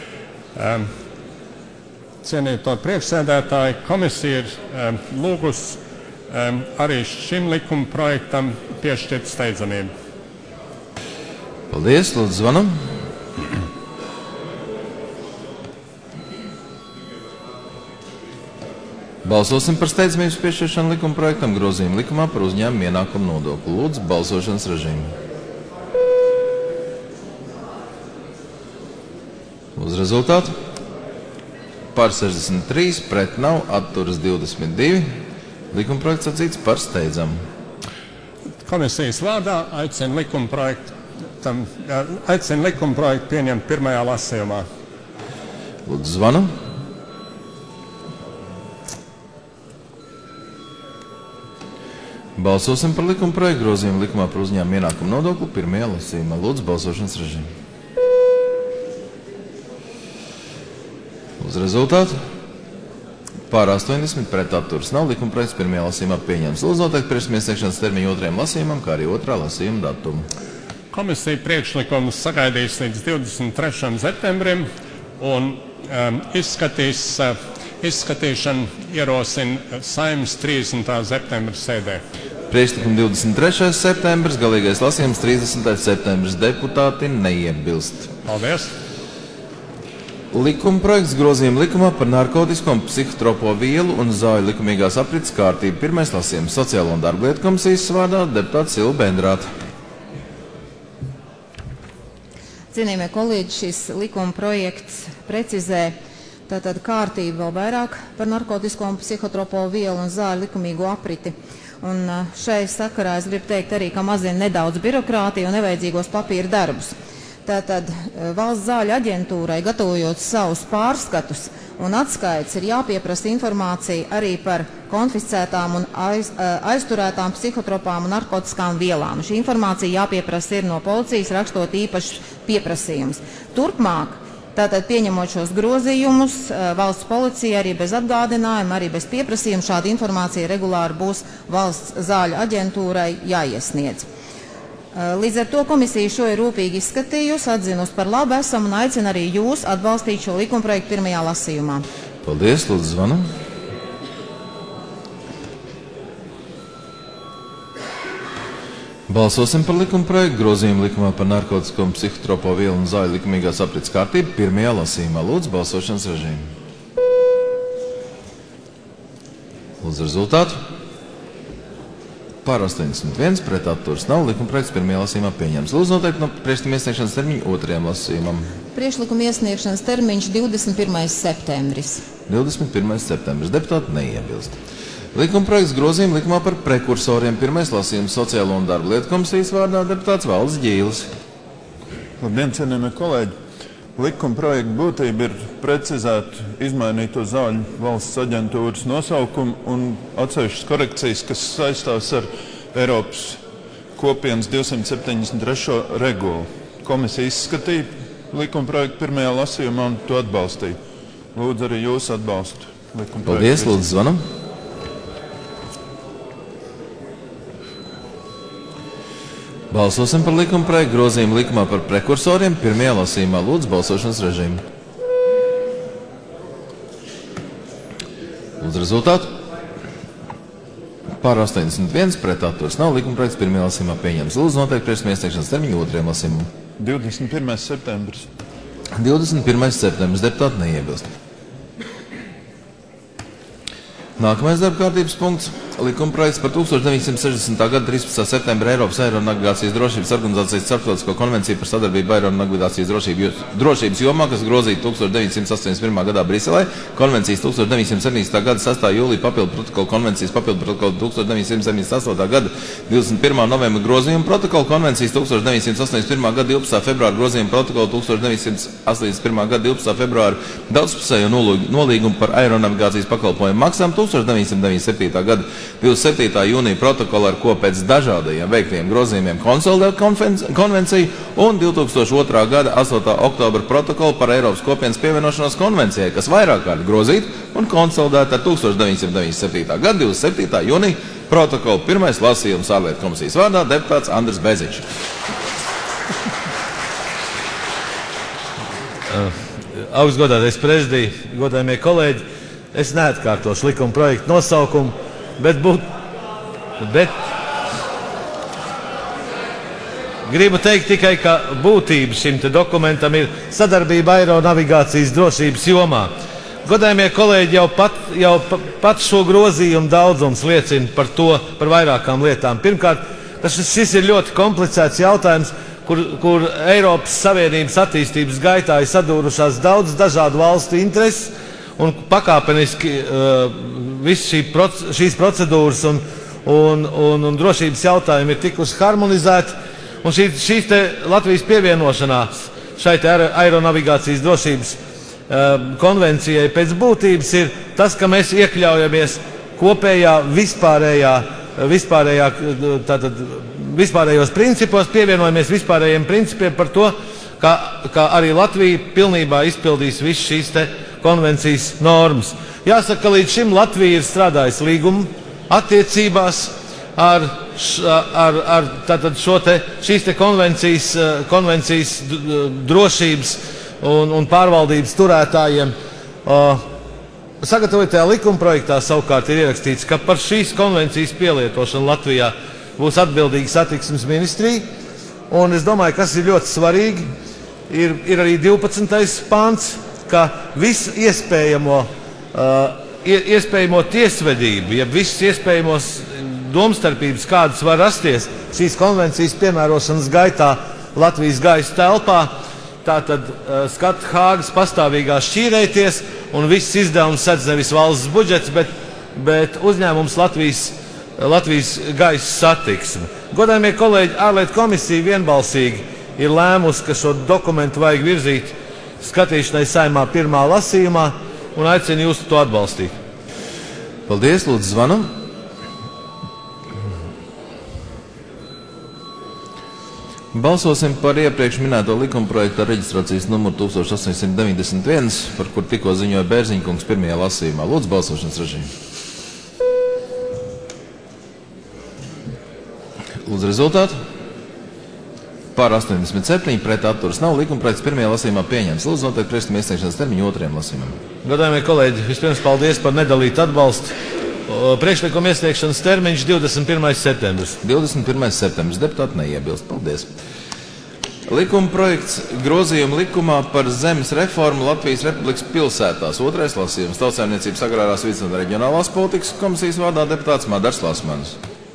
Cienīto priekšsēdētāji, komisija ir lūgusi Um, arī šim likuma projektam piešķirt steidzamību. Paldies, lūdzu zvanam. Balsosim par steidzamības piešķiršanu likuma projektam grozījumu likumā par uzņēmumu ienākumu nodokli. Lūdzu, balsošanas režīmu. Uz rezultātu par sešdesmit trīs, pret nav, atturas divdesmit divi. Likuma projekts atzīts par steidzamu. Komisijas vārdā aicina likuma projektu, tam, aicina likuma projektu pieņemt pirmajā lasījumā. Lūdzu, zvanu. Balsosim par likuma projektu grozījumu likumā par uzņēmumu ienākumu nodokli pirmajā lasījumā. Lūdzu, balsošanas režīmu. Uz rezultātu pār astoņdesmit pret atturas nav, likuma projekts pirmajā lasījumā pieņems. Lūdzu noteikt priekšlikuma iesniegšanas termiņu otrajam lasījumam, kā arī otrā lasījuma datumu. Komisija priekšlikumus sagaidīs līdz divdesmit trešajam septembrim un um, izskatīs, uh, izskatīšanu ierosina Saeimas trīsdesmitā septembra sēdē. Priekšlikums divdesmit trešais septembris, galīgais lasījums trīsdesmitais septembris. Deputāti neiebilst. Paldies! Likuma projekts grozījuma likumā par narkotisko un psihotropo vielu un zāļu likumīgās aprits kārtību. Pirmais lasījums Sociālo un darblietu komisijas vārdā deputāts Silva Bendrāta. Cienījamie kolēģi, šis likuma projekts precizē tātad kārtību vēl vairāk par narkotisko un psihotropo vielu un zāļu likumīgo apriti. Un šai sakarā es gribu teikt arī, ka mazina nedaudz birokrātiju un nevajadzīgos papīra darbus. Tātad valsts zāļu aģentūrai, gatavojot savus pārskatus un atskaites, ir jāpieprasa informācija arī par konfiscētām un aiz, aizturētām psihotropām un narkotiskām vielām. Šī informācija jāpieprasa ir no policijas, rakstot īpašs pieprasījums. Turpmāk, tātad pieņemot šos grozījumus, valsts policija arī bez atgādinājuma, arī bez pieprasījuma šāda informācija regulāri būs valsts zāļu aģentūrai jāiesniedz. Līdz ar to komisija šo ir rūpīgi izskatījusi, atzinusi par labu esam un aicina arī jūs atbalstīt šo likumprojektu pirmajā lasījumā. Paldies, lūdzu zvanu. Balsosim par likumprojektu grozījumu likumā par narkotisko un psihotropo vielu un zāļu likumīgās aprits kārtību pirmajā lasījumā. Lūdzu, balsošanas režīmu. Lūdzu rezultātu. Par astoņdesmit viens, pret atturas nav, likumprojekts pirmajā lasījumā pieņems. Lūdzu noteikti no priekšlikuma iesniegšanas termiņu otrajam lasījumam. Priekšlikuma iesniegšanas termiņš divdesmit pirmais septembris. divdesmit pirmais septembris. Deputāti neiebilst. Likumprojekts grozījuma likumā par prekursoriem. Pirmais lasījums Sociālo un darba lietu komisijas vārdā deputāts Valdis Ģīlis. Labdien, cienījamie kolēģi! Likuma projekta būtība ir precizēt izmainīto zāļu valsts aģentūras nosaukumu un atsevišķas korekcijas, kas saistās ar Eiropas kopienas divsimt septiņdesmit trešo regulu. Komisija izskatīja likuma projektu pirmajā lasījumā un to atbalstīja. Lūdzu arī jūs atbalstu likuma projektu. Paldies, lūdzu zvanam. Balsosim par likuma projektu grozījumu likumā par prekursoriem pirmajā lasījumā. Lūdzu, balsošanas režīmu. Lūdzu rezultātu. Par astoņdesmit viens, pret atturas nav, likuma projekts pirmajā lasījumā pieņems. Lūdzu noteikti priekšlikuma iesniegšanas termiņu otrajam lasījumam. divdesmit pirmais septembris. divdesmit pirmais septembris. Deputāti neiebilst. Nākamais darba kārtības punkts - likumprojekts par tūkstoš deviņsimt sešdesmitā gada trīspadsmitā septembra Eiropas aeronavigācijas drošības organizācijas starptautisko konvenciju par sadarbību aeronavigācijas drošības jomā, kas grozīta tūkstoš deviņsimt astoņdesmit pirmā gadā Briselē, konvencijas tūkstoš deviņsimt septiņdesmitā gada sastā jūlija papildu protokolu, konvencijas papildu protokolu tūkstoš deviņsimt septiņdesmit astotā gada divdesmit pirmā novembra grozījuma protokolu, konvencijas tūkstoš deviņsimt astoņdesmit pirmā gada divpadsmitā februāra grozījuma protokolu, tūkstoš deviņsimt astoņdesmit pirmā gada divpadsmitā februāra daudzpusējo nolīgumu par aeronavigācijas pakalpojumu maksām, tūkstoš deviņsimt deviņdesmit septītā gada divdesmit septītā jūnija protokolu, ar ko pēc dažādajiem veiktiem grozījumiem konsolidēt konvenciju, un divi tūkstoši otrā gada astotā oktobra protokolu par Eiropas kopienas pievienošanos konvencijai, kas vairāk kārt grozīta un konsolidēta ar tūkstoš deviņsimt deviņdesmit septītā gada divdesmit septītā jūnija protokolu. Pirmais lasījums ārlietu komisijas vārdā deputāts Andris Beziņš. Augstgodātais prezidija, godājamie kolēģi, es neatkārtošu likuma projektu nosaukumu, bet būtu, bet gribu teikt tikai, ka būtība šim te dokumentam ir sadarbība aeronavigācijas drošības jomā. Godājamie kolēģi, jau pat, jau pat šo grozījumu daudzums liecina par to, par vairākām lietām. Pirmkārt, tas, šis ir ļoti komplicēts jautājums, kur, kur Eiropas Savienības attīstības gaitā ir sadūrušās daudz dažādu valstu intereses, un pakāpeniski uh, viss šī proc šīs procedūras un, un, un, un drošības jautājumi ir tikuši harmonizēti, un šī, šīs te Latvijas pievienošanās šai te aeronavigācijas drošības uh, konvencijai pēc būtības ir tas, ka mēs iekļaujamies kopējā vispārējā, vispārējā tātad, vispārējos principos, pievienojamies vispārējiem principiem par to, ka, ka arī Latvija pilnībā izpildīs visu šīs te konvencijas normas. Jāsaka, ka līdz šim Latvija ir strādājusi līguma attiecībās ar, ar, ar tātad šo te, šīs te konvencijas, konvencijas drošības un, un pārvaldības turētājiem. Sagatavotajā likumprojektā savukārt ir ierakstīts, ka par šīs konvencijas pielietošanu Latvijā būs atbildīga satiksmes ministrija, un es domāju, kas ir ļoti svarīgi, ir, ir arī divpadsmitais pāns, ka visu iespējamo, uh, iespējamo tiesvedību, ja visas iespējamos domstarpības, kādas var rasties šīs konvencijas piemērošanas gaitā Latvijas gaisa telpā, tātad uh, skat Hāgas pastāvīgā šķīrēties, un viss izdevums sedz nevis valsts budžets, bet, bet uzņēmums Latvijas, Latvijas gaisa satiksme. Godājamie kolēģi, ārlietu komisija vienbalsīgi ir lēmusi, ka šo dokumentu vajag virzīt skatīšanai Saeimā pirmā lasījumā, un aicinu jūs to atbalstīt. Paldies, lūdzu zvanu. Balsosim par iepriekš minēto likumprojektu ar reģistrācijas numuru tūkstoš astoņsimt deviņdesmit viens, par kur tikko ziņoja Bērziņkungs pirmajā lasījumā. Lūdzu, balsošanas režīmu. Lūdzu rezultātu. Par astoņdesmit septiņi, pret atturas nav. Likumprojekts pirmajā lasījumā pieņemts. Lūdzu noteikt priekšlikuma iesniegšanas termiņu otrajam lasījumam. Godājamie kolēģi, vispirms paldies par nedalītu atbalstu. Priekšlikuma iesniegšanas termiņš divdesmit pirmais septembris. divdesmit pirmais septembris. Deputāti neiebilst. Paldies. Likuma projekts grozījuma likumā par zemes reformu Latvijas Republikas pilsētās. Otrais lasījums. Tautsaimniecības agrārās vides un reģionālās politikas komisijas vārdā deputāts Madars Lasmanis.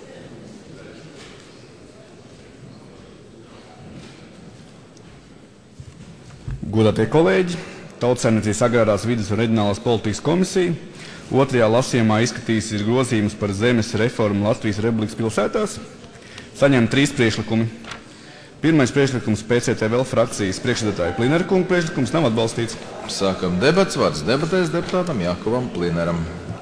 Godātie kolēģi, Tautsaimniecības agrārās vides un reģionālās politikas komisija otrajā lasījumā izskatīs ir grozījums par zemes reformu Latvijas Republikas pilsētās. Saņem trīs priekšlikumi. Pirmais priekšlikums P C T V L frakcijas priekšsēdētāja Plinera kunga priekšlikums nav atbalstīts. Sākam debats, vārds debatēs deputātam Jakovam Plineram.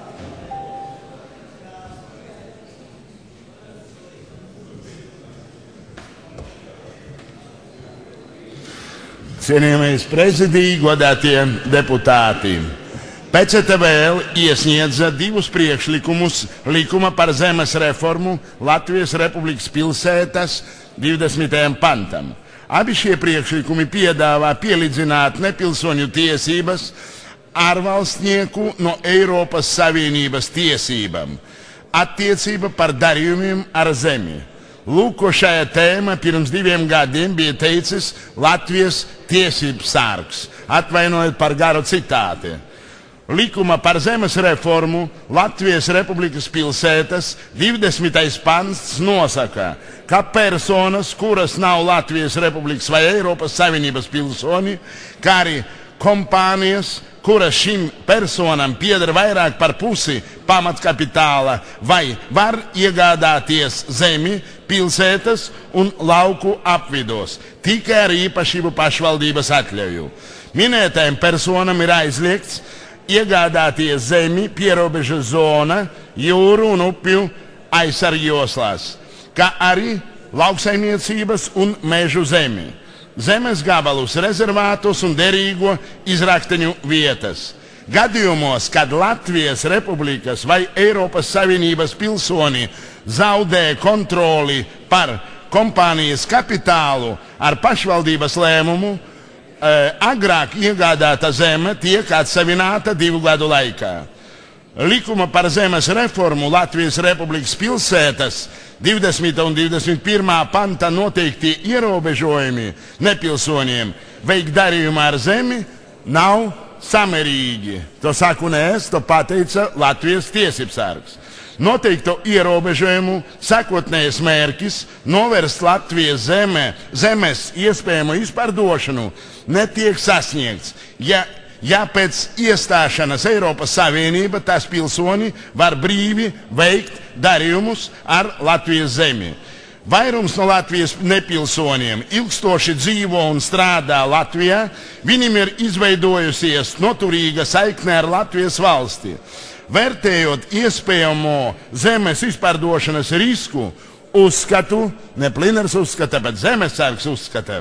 Cienījamais prezidija, godātie deputāti. P C T V L iesniedza divus priekšlikumus likuma par zemes reformu Latvijas Republikas pilsētas divdesmitajam pantam. Abi šie priekšlikumi piedāvā pielīdzināt nepilsoņu tiesības ārvalstnieku no Eiropas Savienības tiesībām attiecība par darījumiem ar zemi. Lūk, ko šajā tēma pirms diviem gadiem bija teicis Latvijas tiesību sargs. Atvainojiet par garu citāti. Likuma par zemes reformu Latvijas Republikas pilsētas divdesmitais pants nosaka, ka personas, kuras nav Latvijas Republikas vai Eiropas Savienības pilsoni, kā arī kompānijas, kuras šim personam pieder vairāk par pusi pamatkapitāla vai var iegādāties zemi pilsētas un lauku apvidos, tikai ar īpašību pašvaldības atļauju. Minētajam personam ir aizliegts iegādāties zemi pierobežu zona, jūru un upju aizsargjoslās, kā arī lauksaimniecības un mežu zemi, zemes gabalus, rezervātus un derīgo izrakteņu vietas. Gadījumos, kad Latvijas Republikas vai Eiropas Savienības pilsoni zaudē kontroli par kompānijas kapitālu ar pašvaldības lēmumu, agrāk iegādāta zeme tiek atsavināta divu gadu laikā. Likuma par zemes reformu Latvijas Republikas pilsētas divdesmitā un divdesmit pirmā panta noteikti ierobežojumi nepilsoņiem veikt darījumu ar zemi nav samērīgi. To saku ne es, to pateica Latvijas tiesības sargs. Noteikto ierobežojumu sakotnējs mērķis novērst Latvijas zeme, zemes iespējamu izpārdošanu netiek sasniegts, ja, ja pēc iestāšanas Eiropas Savienība tās pilsoni var brīvi veikt darījumus ar Latvijas zemi. Vairums no Latvijas nepilsoniem ilgstoši dzīvo un strādā Latvijā, viņiem ir izveidojusies noturīga saikne ar Latvijas valsti. Vērtējot iespējamo zemes izpārdošanas risku, uzskatu, ne Pliners uzskata, bet zemesargs uzskata,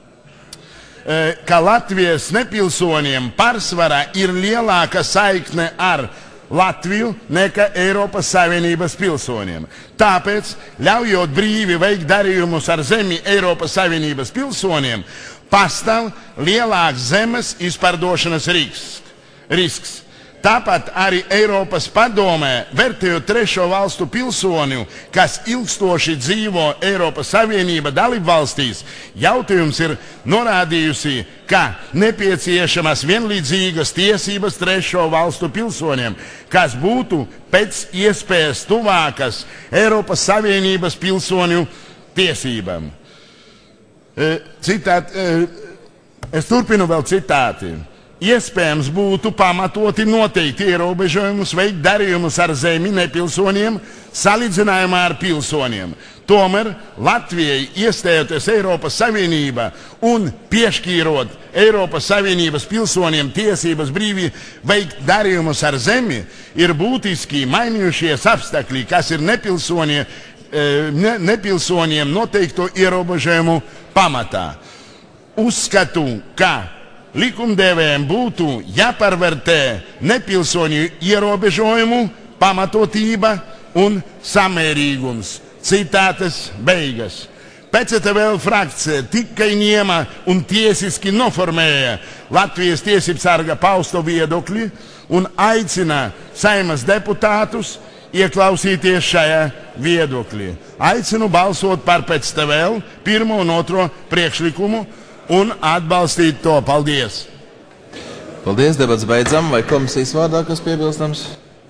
ka Latvijas nepilsoniem pārsvarā ir lielāka saikne ar Latviju nekā Eiropas Savienības pilsoniem. Tāpēc, ļaujot brīvi veikt darījumus ar zemi Eiropas Savienības pilsoniem, pastāv lielāks zemes izpārdošanas risks. risks. Tāpat arī Eiropas padomē, vērtējot trešo valstu pilsoņu, kas ilgstoši dzīvo Eiropas Savienība dalību valstīs, jautājums ir norādījusi, ka nepieciešamas vienlīdzīgas tiesības trešo valstu pilsoņiem, kas būtu pēc iespējas tuvākas Eiropas Savienības pilsoņu tiesībām. Citāt, es turpinu vēl citāti. Iespējams būtu pamatoti noteikti ierobežojumus veikt darījumus ar zemi nepilsoniem salīdzinājumā ar pilsoniem. Tomēr Latvijai iestājoties Eiropas Savienībā un piešķīrot Eiropas Savienības pilsoniem tiesības brīvi veikt darījumus ar zemi, ir būtiski mainījušies apstākļi, kas ir nepilsonie, ne, nepilsoniem noteikto ierobežojumu pamatā. Uzskatu, ka likumdevējiem būtu jāpārvērtē nepilsoņu ierobežojumu pamatotība un samērīgums. Citātes beigas. P C T V L frakcija tikai ņēma un tiesiski noformēja Latvijas tiesību sarga pausto viedokļi un aicina Saeimas deputātus ieklausīties šajā viedoklī. Aicinu balsot par P C T V L pirmo un otro priekšlikumu un atbalstīt to. Paldies! Paldies, debats beidzam. Vai komisijas vārdā kas piebilstams?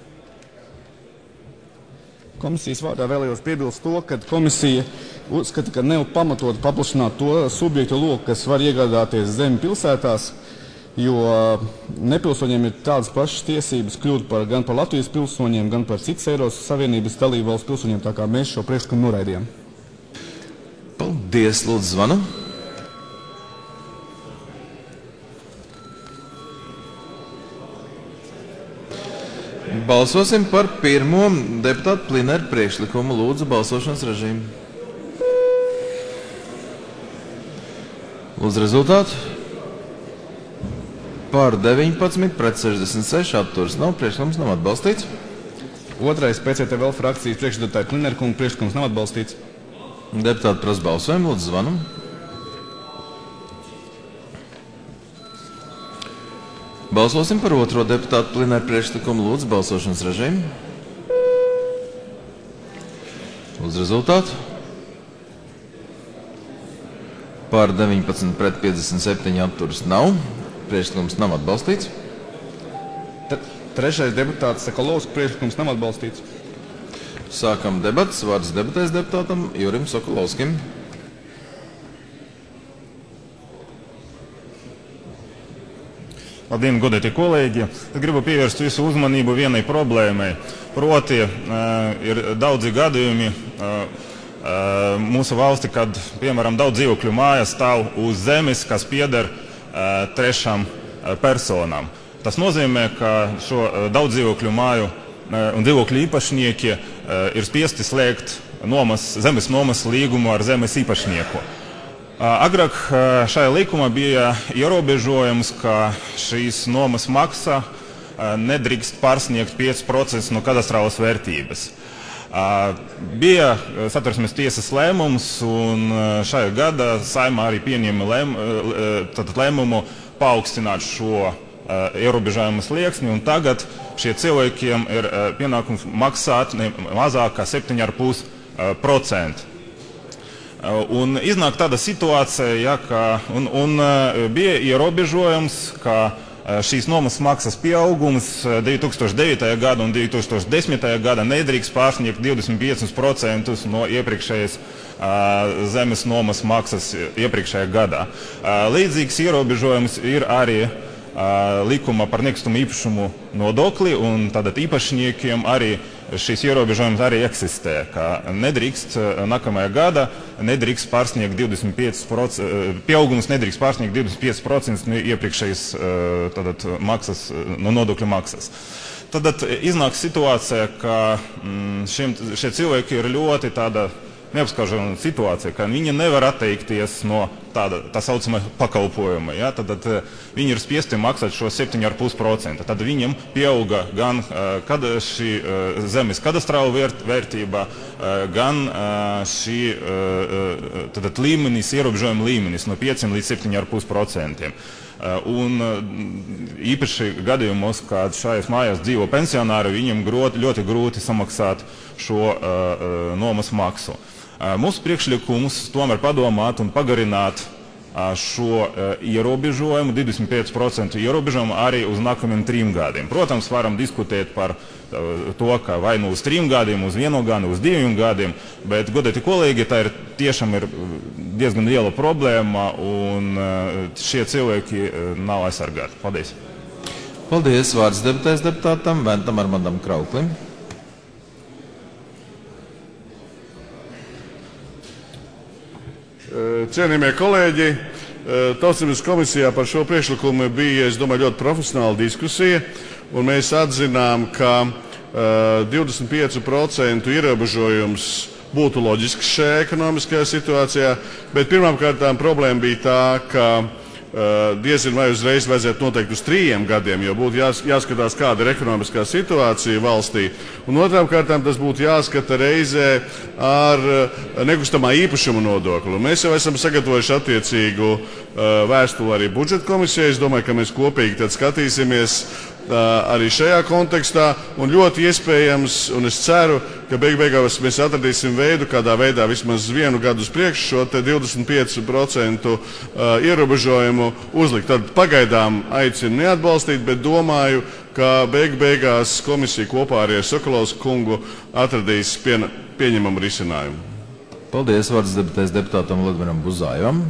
Komisijas vārdā vēlējos piebilst to, ka komisija uzskata, ka nav pamatot paplašināt to subjektu loku, kas var iegādāties zemi pilsētās, jo nepilsoņiem ir tādas pašas tiesības kļūt par, gan par Latvijas pilsoņiem, gan par citas Eiropas Savienības dalību valsts pilsoņiem, tā kā mēs šo priekšlikumu noraidījām. Paldies, lūdzu, zvanu. Balsosim par pirmo deputātu Plineru priekšlikumu. Lūdzu, balsošanas režīmu. Lūdzu, rezultātu. Par deviņpadsmit pret sešdesmit seši atturas nav. Priekšlikums nav atbalstīts. Otrais P C T V L frakcijas priekšsēdētāja Plineru kunga priekšlikums nav atbalstīts. Deputāti prasa balsojumu. Lūdzu, zvanu. Balsosim par otro deputātu Plineru priekšlikumu. Lūdzu, balsošanas režīmu. Lūdzu, rezultātu. Par deviņpadsmit pret piecdesmit septiņi atturas nav. Priekšlikums nav atbalstīts. Trešais deputāts Sokolovs priekšlikums nav atbalstīts. Sākam debatas. Vārds debatēs deputātam Jurim Sokolovskim. Labdien, godētie kolēģi! Es gribu pievērst visu uzmanību vienai problēmai. Proti, ir daudzi gadījumi mūsu valsti, kad, piemēram, daudz dzīvokļu mājas stāv uz zemes, kas pieder trešām personām. Tas nozīmē, ka šo daudz dzīvokļu māju un dzīvokļu īpašnieki ir spiesti slēgt nomas, zemes nomas līgumu ar zemes īpašnieku. Agrāk šajā likumā bija ierobežojums, ka šīs nomas maksa nedrīkst pārsniegt pieci procenti no kadastrālas vērtības. Bija Satversmes tiesas lēmums, un šajā gadā Saeimā arī pieņēma lēm, lēmumu paaugstināt šo ierobežojumu slieksni, un tagad šie cilvēkiem ir pienākums maksāt ne mazāk kā septiņi ar pus procenti. Un iznāk tāda situācija, ja, ka un, un bija ierobežojums, ka šīs nomas maksas pieaugums divi tūkstoši devītajā gada un divi tūkstoši desmitajā gada nedrīkst pārsniegt divdesmit piecus procentus no iepriekšējas zemes nomas maksas iepriekšējā gadā. Līdzīgs ierobežojums ir arī likuma par nekustamo īpašumu nodokli, un tātad īpašniekiem arī šīs ierobežojums arī eksistē, ka nedrīkst nākamajā gada nedrīkst pārsniegt divdesmit piecus procentus, pieaugums nedrīkst pārsniegt divdesmit piecus procentus no iepriekšējas tātad maksas, no nodokļu maksas. Tad iznāk situācija, ka šiem, šie cilvēki ir ļoti tāda neapskaužama situācija, ka viņi nevar atteikties no tāda tā saucamā pakalpojuma. Ja? Tad, tad viņi ir spiesti maksāt šo septiņi ar pus procentu. Tad viņam pieauga gan kad šī zemes kadastrāla vērt, vērtība, gan šī tad, līmenis, ierobežojuma līmenis no pieciem līdz septiņi ar pus procentiem. Un īpaši gadījumos, kad šajās mājās dzīvo pensionāri, viņiem groti, ļoti grūti samaksāt šo uh, nomas maksu. Uh, mūsu priekšlikums tomēr padomāt un pagarināt uh, šo uh, ierobežojumu, divdesmit pieci procenti ierobežojumu arī uz nākamajiem trim gadiem. Protams, varam diskutēt par uh, to, ka vai nu uz trim gadiem, uz vienu gadu, uz diviem gadiem, bet, godēti kolēģi, tā ir tiešām ir diezgan liela problēma, un uh, šie cilvēki uh, nav aizsargāti. Paldies! Paldies! Vārds debatēs deputātam Ventam Armandam Krauklim. Cienījamie kolēģi, Tautsaimniecības komisijā par šo priekšlikumu bija, es domāju, ļoti profesionāla diskusija, un mēs atzinām, ka divdesmit pieci procenti ierobežojums būtu loģisks šajā ekonomiskajā situācijā, bet pirmkārt problēma bija tā, ka diezin vai uzreiz vajadzētu noteikt uz trījiem gadiem, jo būtu jās, jāskatās, kāda ir ekonomiskā situācija valstī. Un otrām kārtām tas būtu jāskata reizē ar nekustamā īpašuma nodokli. Mēs jau esam sagatavojuši attiecīgu vēstuli arī budžeta komisijai. Es domāju, ka mēs kopīgi tad skatīsimies arī šajā kontekstā, un ļoti iespējams, un es ceru, ka beig beigās mēs atradīsim veidu, kādā veidā vismaz vienu gadu uz priekšu šo te divdesmit pieci procenti ierobežojumu uzlikt. Tad pagaidām aicinu neatbalstīt, bet domāju, ka beig beigās komisija kopā arī ar Sokolovsku kungu atradīs pie, pieņemamu risinājumu. Paldies, vārds debatēs deputātam Vladimiram Buzājam.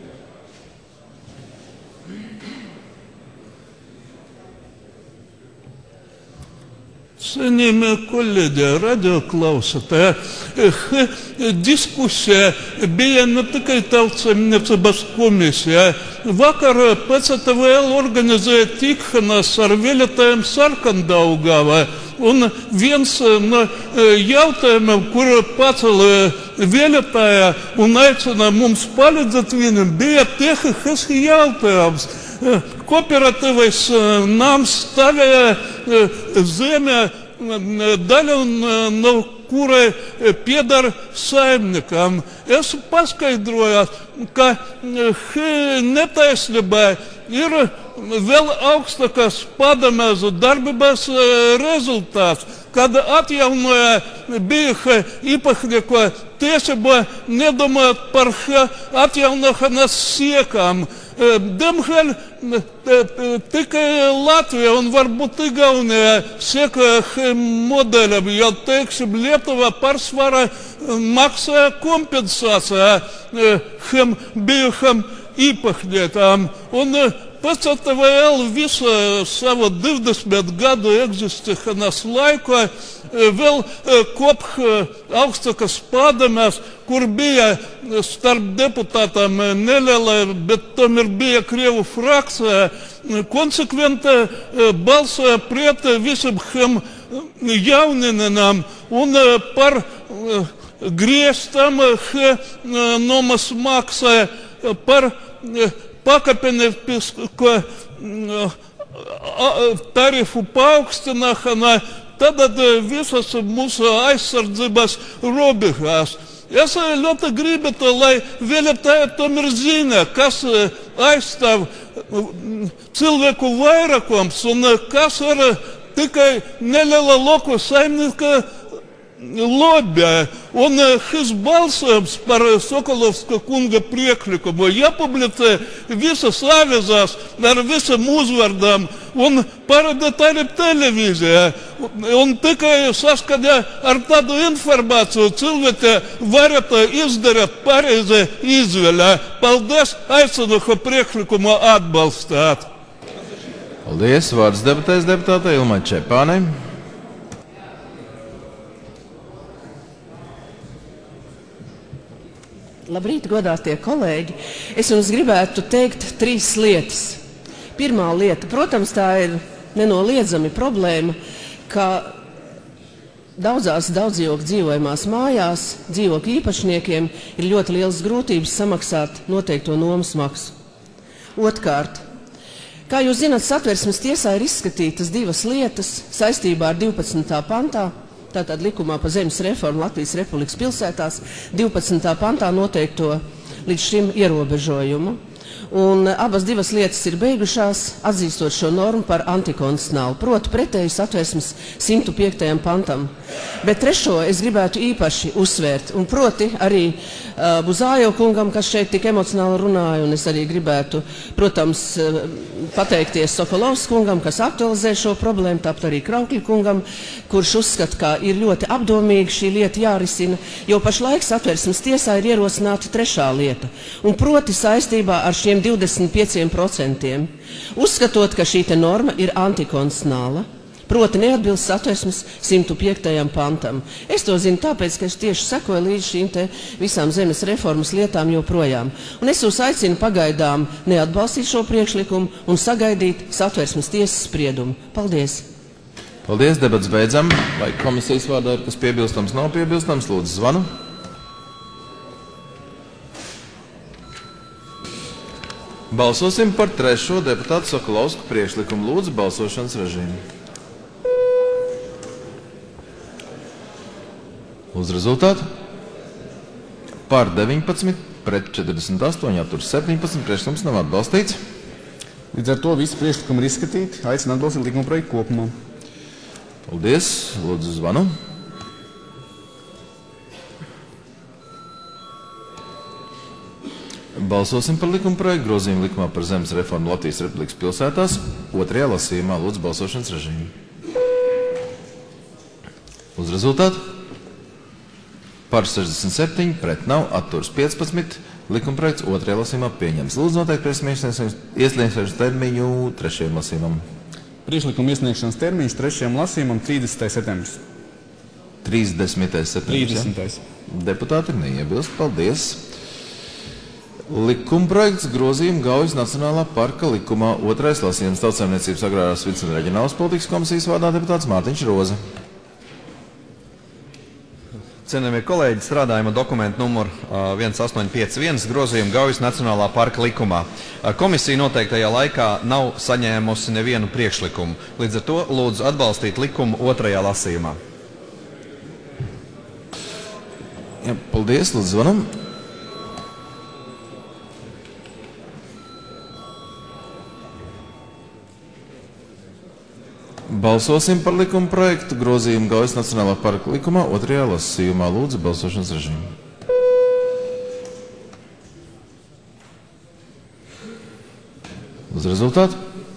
Cienījamie kolēģi, radioklausītāji, diskusija bija ne tikai Tautsaimniecības komisijā. Vakar P C T V L organizēja tikšanās ar vēlētājiem Sarkandaugavā. Un viens no jautājumiem, kuru pacēla vēlētāja un aicina mums palīdzēt viņam, bija tehnisks jautājums. Kooperatīvais nams stāvēja zemē, daļa no kurai pieder saimniekam. Es paskaidroju, ka netaisnībā ir vēl augstākas padomēzu darbības rezultāts, kad atjaunoja bijušā īpašnieka tiesību, nedomājot par atjaunošanas siekām. Diemžēl tikai Latvija un varbūt Igaunija seka šim modelim, jo, teiksim, Lietuva pārsvarā maksāja kompensāciju šim bijušam īpašniekam. Un P C T V L visu savu divdesmit gadu eksistēšanas laiku vēl kopš augstākas padomēs, kur bija starp deputātām neliela, bet tomēr bija Krievu frakcija, konsekventi balsoja pret visam šiem jauninājumam un par grieztam nomas maksāja, par pakāpenisku tarifu paaugstināšanu, tad visas mūsu aizsardzības robežās. Es ļoti gribētu, lai vēlētāji tomēr zina, kas aizstāv cilvēku vairākums un kas ir tikai neliela loku saimnieka lobby. Un šis balsojums par Sokolovska kunga priekšlikumu jāpublicē visas avīzēs ar visam uzvārdām un parādīt arī televīzijā. Un tikai saskaņā ar tādu informāciju cilvēki varētu izdarīt pareizi izvēli. Paldies, aicinu šo priekšlikumu atbalstīt. Paldies, vārds debatēs deputātei Ilmai Čepānei. Labrīt, godātie kolēģi! Es jums gribētu teikt trīs lietas. Pirmā lieta, protams, tā ir nenoliedzami problēma, ka daudzās daudzdzīvokļu dzīvojamās mājās dzīvokļu īpašniekiem ir ļoti lielas grūtības samaksāt noteikto nomas maksu. Otrkārt, kā jūs zināt, Satversmes tiesā ir izskatītas divas lietas saistībā ar divpadsmitā pantā. Tātad likumā par zemes reformu Latvijas Republikas pilsētās divpadsmitā pantā noteikto līdz šim ierobežojumu. Un abas divas lietas ir beigušās, atzīstot šo normu par antikonstitucionālu, proti pretēji Satversmes simtu piektajam pantam. Bet trešo es gribētu īpaši uzsvērt, un proti arī uh, Buzājo kungam, kas šeit tik emocionāli runāja, un es arī gribētu, protams, uh, pateikties Sokolovsku kungam, kas aktualizē šo problēmu, tāpat arī Kraukļa kungam, kurš uzskata, ka ir ļoti apdomīgi šī lieta jārisina, jo pašlaik Satversmes tiesā ir ierosināta trešā lieta, un proti saistībā ar šiem divdesmit pieciem procentiem, uzskatot, ka šī te norma ir antikonstitucionāla, proti neatbilst Satversmes simtu piektajam pantam. Es to zinu tāpēc, ka es tieši sekoju līdz šīm te visām zemes reformas lietām joprojām. Un es jūs aicinu pagaidām neatbalstīt šo priekšlikumu un sagaidīt Satversmes tiesas spriedumu. Paldies! Paldies, debats beidzam. Vai komisijas vārdā ir kas piebilstams, nav piebilstams? Lūdzu, zvanu. Balsosim par trešo deputātu Sokolovsku priekšlikumu. Lūdzu, balsošanas režīmu. Lūdzu rezultātu. Par deviņpadsmit, pret četrdesmit astoņi, atturas septiņpadsmit, priekšlikums nav atbalstīts. Līdz ar to visi priekšlikumi ir izskatīti. Aicinu atbalstīt likuma projektu kopumā. Paldies. Lūdzu zvanu. Balsosim par likuma projektu grozījumu likumā par zemes reformu Latvijas Republikas pilsētās. Otrajā lasījumā lūdzu balsošanas režīmu. Uz rezultātu. Par sešdesmit septiņi, pret nav, atturas piecpadsmit. Likuma projekts otrajā lasījumā pieņems. Lūdzu noteikti priekšlikuma iesniegšanas termiņu trešajam lasījumam. Priekšlikuma iesniegšanas termiņš trešajam lasījumam trīsdesmitais septembris. trīsdesmitais septembris. trīsdesmitais. Deputāti neiebilst. Paldies. Likuma projekts grozījuma Gaujas Nacionālā parka likumā. Otrais lasījums Tautsaimniecības agrārās vides un reģionālas politikas komisijas vārdā deputāts Mārtiņš Roze. Cienījamie kolēģi, strādājam ar dokumentu numuru viens astoņi pieci viens grozījumu Gaujas Nacionālā parka likumā. Komisija noteiktajā laikā nav saņēmusi nevienu priekšlikumu. Līdz ar to lūdzu atbalstīt likumu otrajā lasījumā. Ja, paldies, lūdzu zvanam. Balsosim par likuma projektu grozījumu Gaujas Nacionālā parka likumā otrajā lasījumā. Lūdzu, balsošanas režīmu. Uz rezultātu.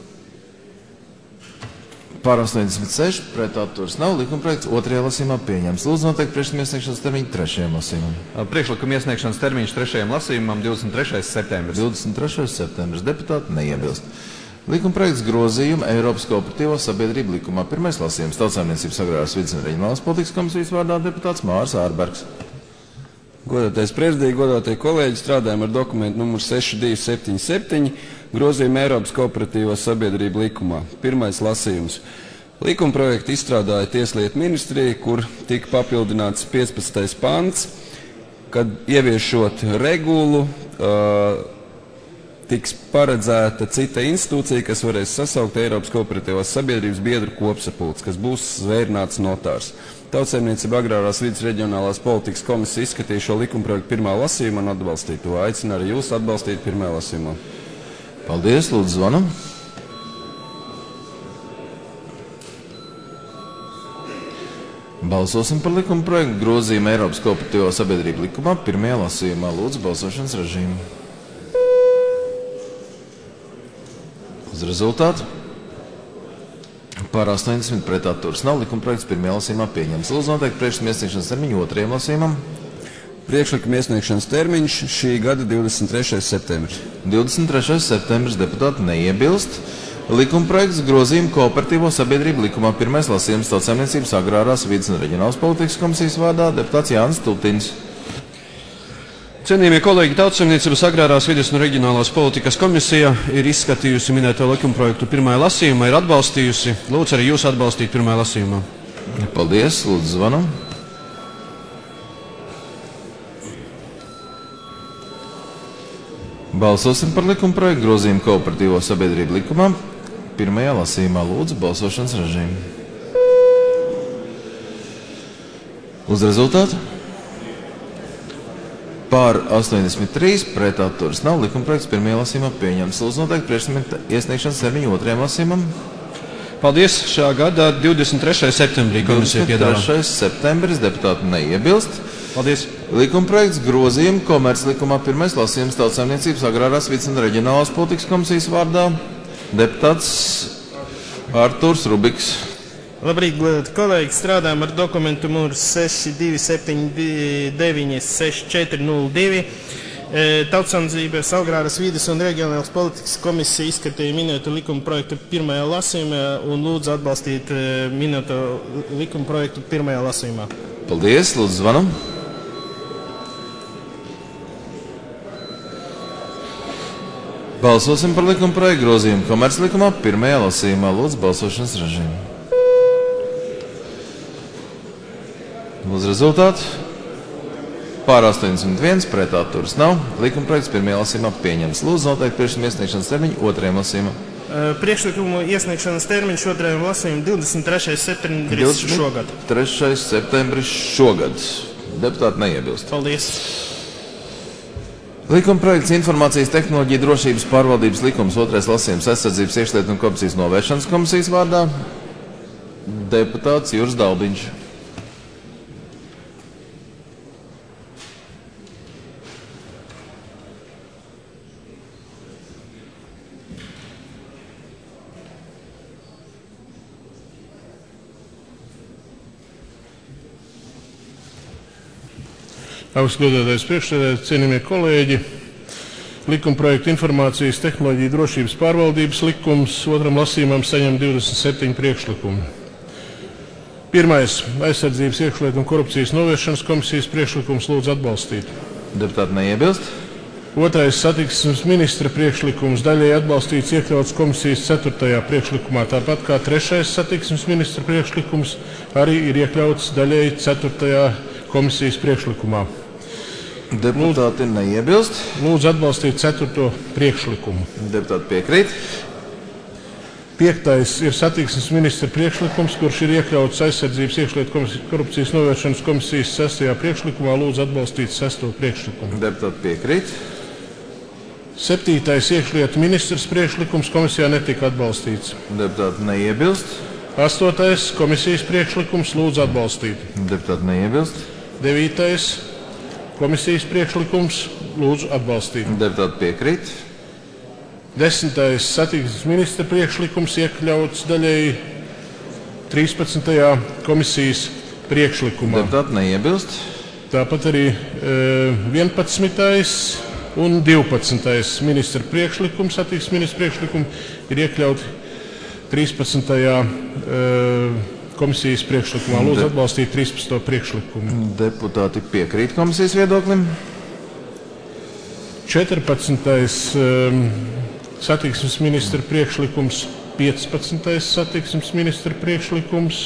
Par astoņdesmit seši, pret atturas nav. Likuma projekts otrajā lasījumā pieņems. Lūdzu noteikti priekšlikuma iesniegšanas termiņu trešajam lasījumam. Priekšlikuma iesniegšanas termiņš trešajam lasījumam divdesmit trešais septembris. divdesmit trešais septembris. Deputāti neiebilst. Likuma projekts grozījuma Eiropas kooperatīvo sabiedrību likumā. Pirmais lasījums Tautsaimniecības agrārās vides un reģionālās politikas komisijas vārdā deputāts Mārs Ārbergs. Godātais prezidija, godātie kolēģi, strādājam ar dokumentu numuru seši divi septiņi septiņi grozījumu Eiropas kooperatīvo sabiedrību likumā. Pirmais lasījums. Likuma projektu izstrādāja Tieslietu ministrija, kur tika papildināts piecpadsmitais pants, kad ieviešot regulu, uh, tiks paredzēta cita institūcija, kas varēs sasaukt Eiropas kooperatīvās sabiedrības biedru kopsapulcs, kas būs zvērnāts notārs. Tautsaimniecība agrārās vides reģionālās politikas komisija izskatīja šo likumprojektu pirmā lasījumā un atbalstīja to. Aicinu arī jūs atbalstīt pirmā lasījumā. Paldies, lūdzu zvanam. Balsosim par likuma projektu grozījumu Eiropas kooperatīvo sabiedrību likumā pirmajā lasījumā. Lūdzu balsošanas režīmu. Uz rezultātu. Par astoņdesmit pret atturas nav. Likuma projekts pirmajā lasījumā pieņems. Lūdzu noteikti priekšlikuma iesniegšanas termiņu otrajam lasījumam. Priekšlikuma iesniegšanas termiņš šī gada divdesmit trešais septembris. divdesmit trešais septembris. Deputāti neiebilst. Likuma projekts grozījuma kooperatīvo sabiedrību likumā. Pirmais lasījums Tautsaimniecības agrārās vides un reģionālās politikas komisijas vārdā deputāts Jānis Tultins. Cienījamie kolēģi, Tautsaimniecības agrārās vides un reģionālās politikas komisija ir izskatījusi minēto likumprojektu pirmajā lasījumā, ir atbalstījusi. Lūdzu arī jūs atbalstīt pirmajā lasījumā. Paldies, lūdzu zvanam. Balsosim par likumprojektu grozījumu kooperatīvo sabiedrību likumā. Pirmajā lasījumā lūdzu balsošanas režīmu. Uz rezultātu. Par astoņdesmit trīs, pret atturas nav. Likumprojekts pirmajā lasījumā pieņems. Lūdzu noteikti priekšlikuma iesniegšanas termiņu otrajam lasījumam. Paldies. Šā gada divdesmit trešais septembrī komisija piedāvā. divdesmit trešais septembris. Deputāti neiebilst. Paldies. Likumprojekts grozījuma komerclikumā pirmais lasījums Tautsaimniecības agrārās vides un reģionālās politikas komisijas vārdā deputāts Artūrs Rubiks. Labrīt, godāti kolēģi, strādājam ar dokumentu numuru seši divi septiņi deviņi seši četri nulle divi. Tautsaimniecības agrārās vides un reģionālās politikas komisija izskatīja minēto likuma projektu pirmajā lasījumā un lūdzu atbalstīt minēto likuma projektu pirmajā lasījumā. Paldies, lūdzu zvanam. Balsosim par likuma projektu grozījumu komerclikumā pirmajā lasījumā. Lūdzu balsošanas režīmu. Uz rezultātu. Pār astoņdesmit viens, pret atturas nav. Likumprojekts pirmajā lasījumā pieņemts. Lūdzu noteikt priekšlikuma iesniegšanas termiņu otrajam lasījumam. Priekšlikumu iesniegšanas termiņš otrajam lasījumam divdesmit trešais septembris šogad. trešais septembris šogad. Deputāti neiebilst. Paldies. Likumprojekts informācijas tehnoloģija drošības pārvaldības likums otrais lasījums aizsardzības iekšlietu un korupcijas novēršanas komisijas vārdā. Deputāts Juris Dalbiņš. Augstgodātais priekšsēdētājs, cienījamie kolēģi, likumprojekta informācijas tehnoloģija drošības pārvaldības likums otram lasījumam saņem divdesmit septiņi priekšlikumi. Pirmais - aizsardzības iekšlietu un korupcijas novēršanas komisijas priekšlikums lūdzu atbalstīt. Deputāti neiebilst. Otrais - satiksmes ministra priekšlikums daļēji atbalstīts iekļauts komisijas ceturtajā priekšlikumā, tāpat kā trešais satiksmes ministra priekšlikums arī ir iekļauts daļēji ceturtajā komisijas priekšlikumā. Deputāti neiebilst. Lūdzu atbalstīt ceturto priekšlikumu. Deputāti piekrīt. Piektais ir satiksmes ministra priekšlikums, kurš ir iekļauts aizsardzības iekšlietu korupcijas novēršanas komisijas sestajā priekšlikumā. Lūdzu atbalstīt sesto priekšlikumu. Deputāti piekrīt. Septītais iekšlietu ministrs priekšlikums komisijā netika atbalstīts. Deputāti neiebilst. Astotais komisijas priekšlikums lūdzu atbalstīt. Deputāti neiebilst. Devītais komisijas priekšlikums lūdzu atbalstīt. Deputāti piekrīt. Desmitais satiksmes ministra priekšlikums iekļauts daļēji trīspadsmitajā komisijas priekšlikumā. Deputāti neiebilst. Tāpat arī e, vienpadsmitais un divpadsmitais ministra priekšlikums, satiksmes ministra priekšlikumi ir iekļauti trīspadsmitajā e, komisijas priekšlikumā. Lūdzu atbalstīt trīspadsmito priekšlikumu. Deputāti piekrīt komisijas viedoklim. četrpadsmitais um, satiksmes ministra priekšlikums, piecpadsmitais satiksmes ministra priekšlikums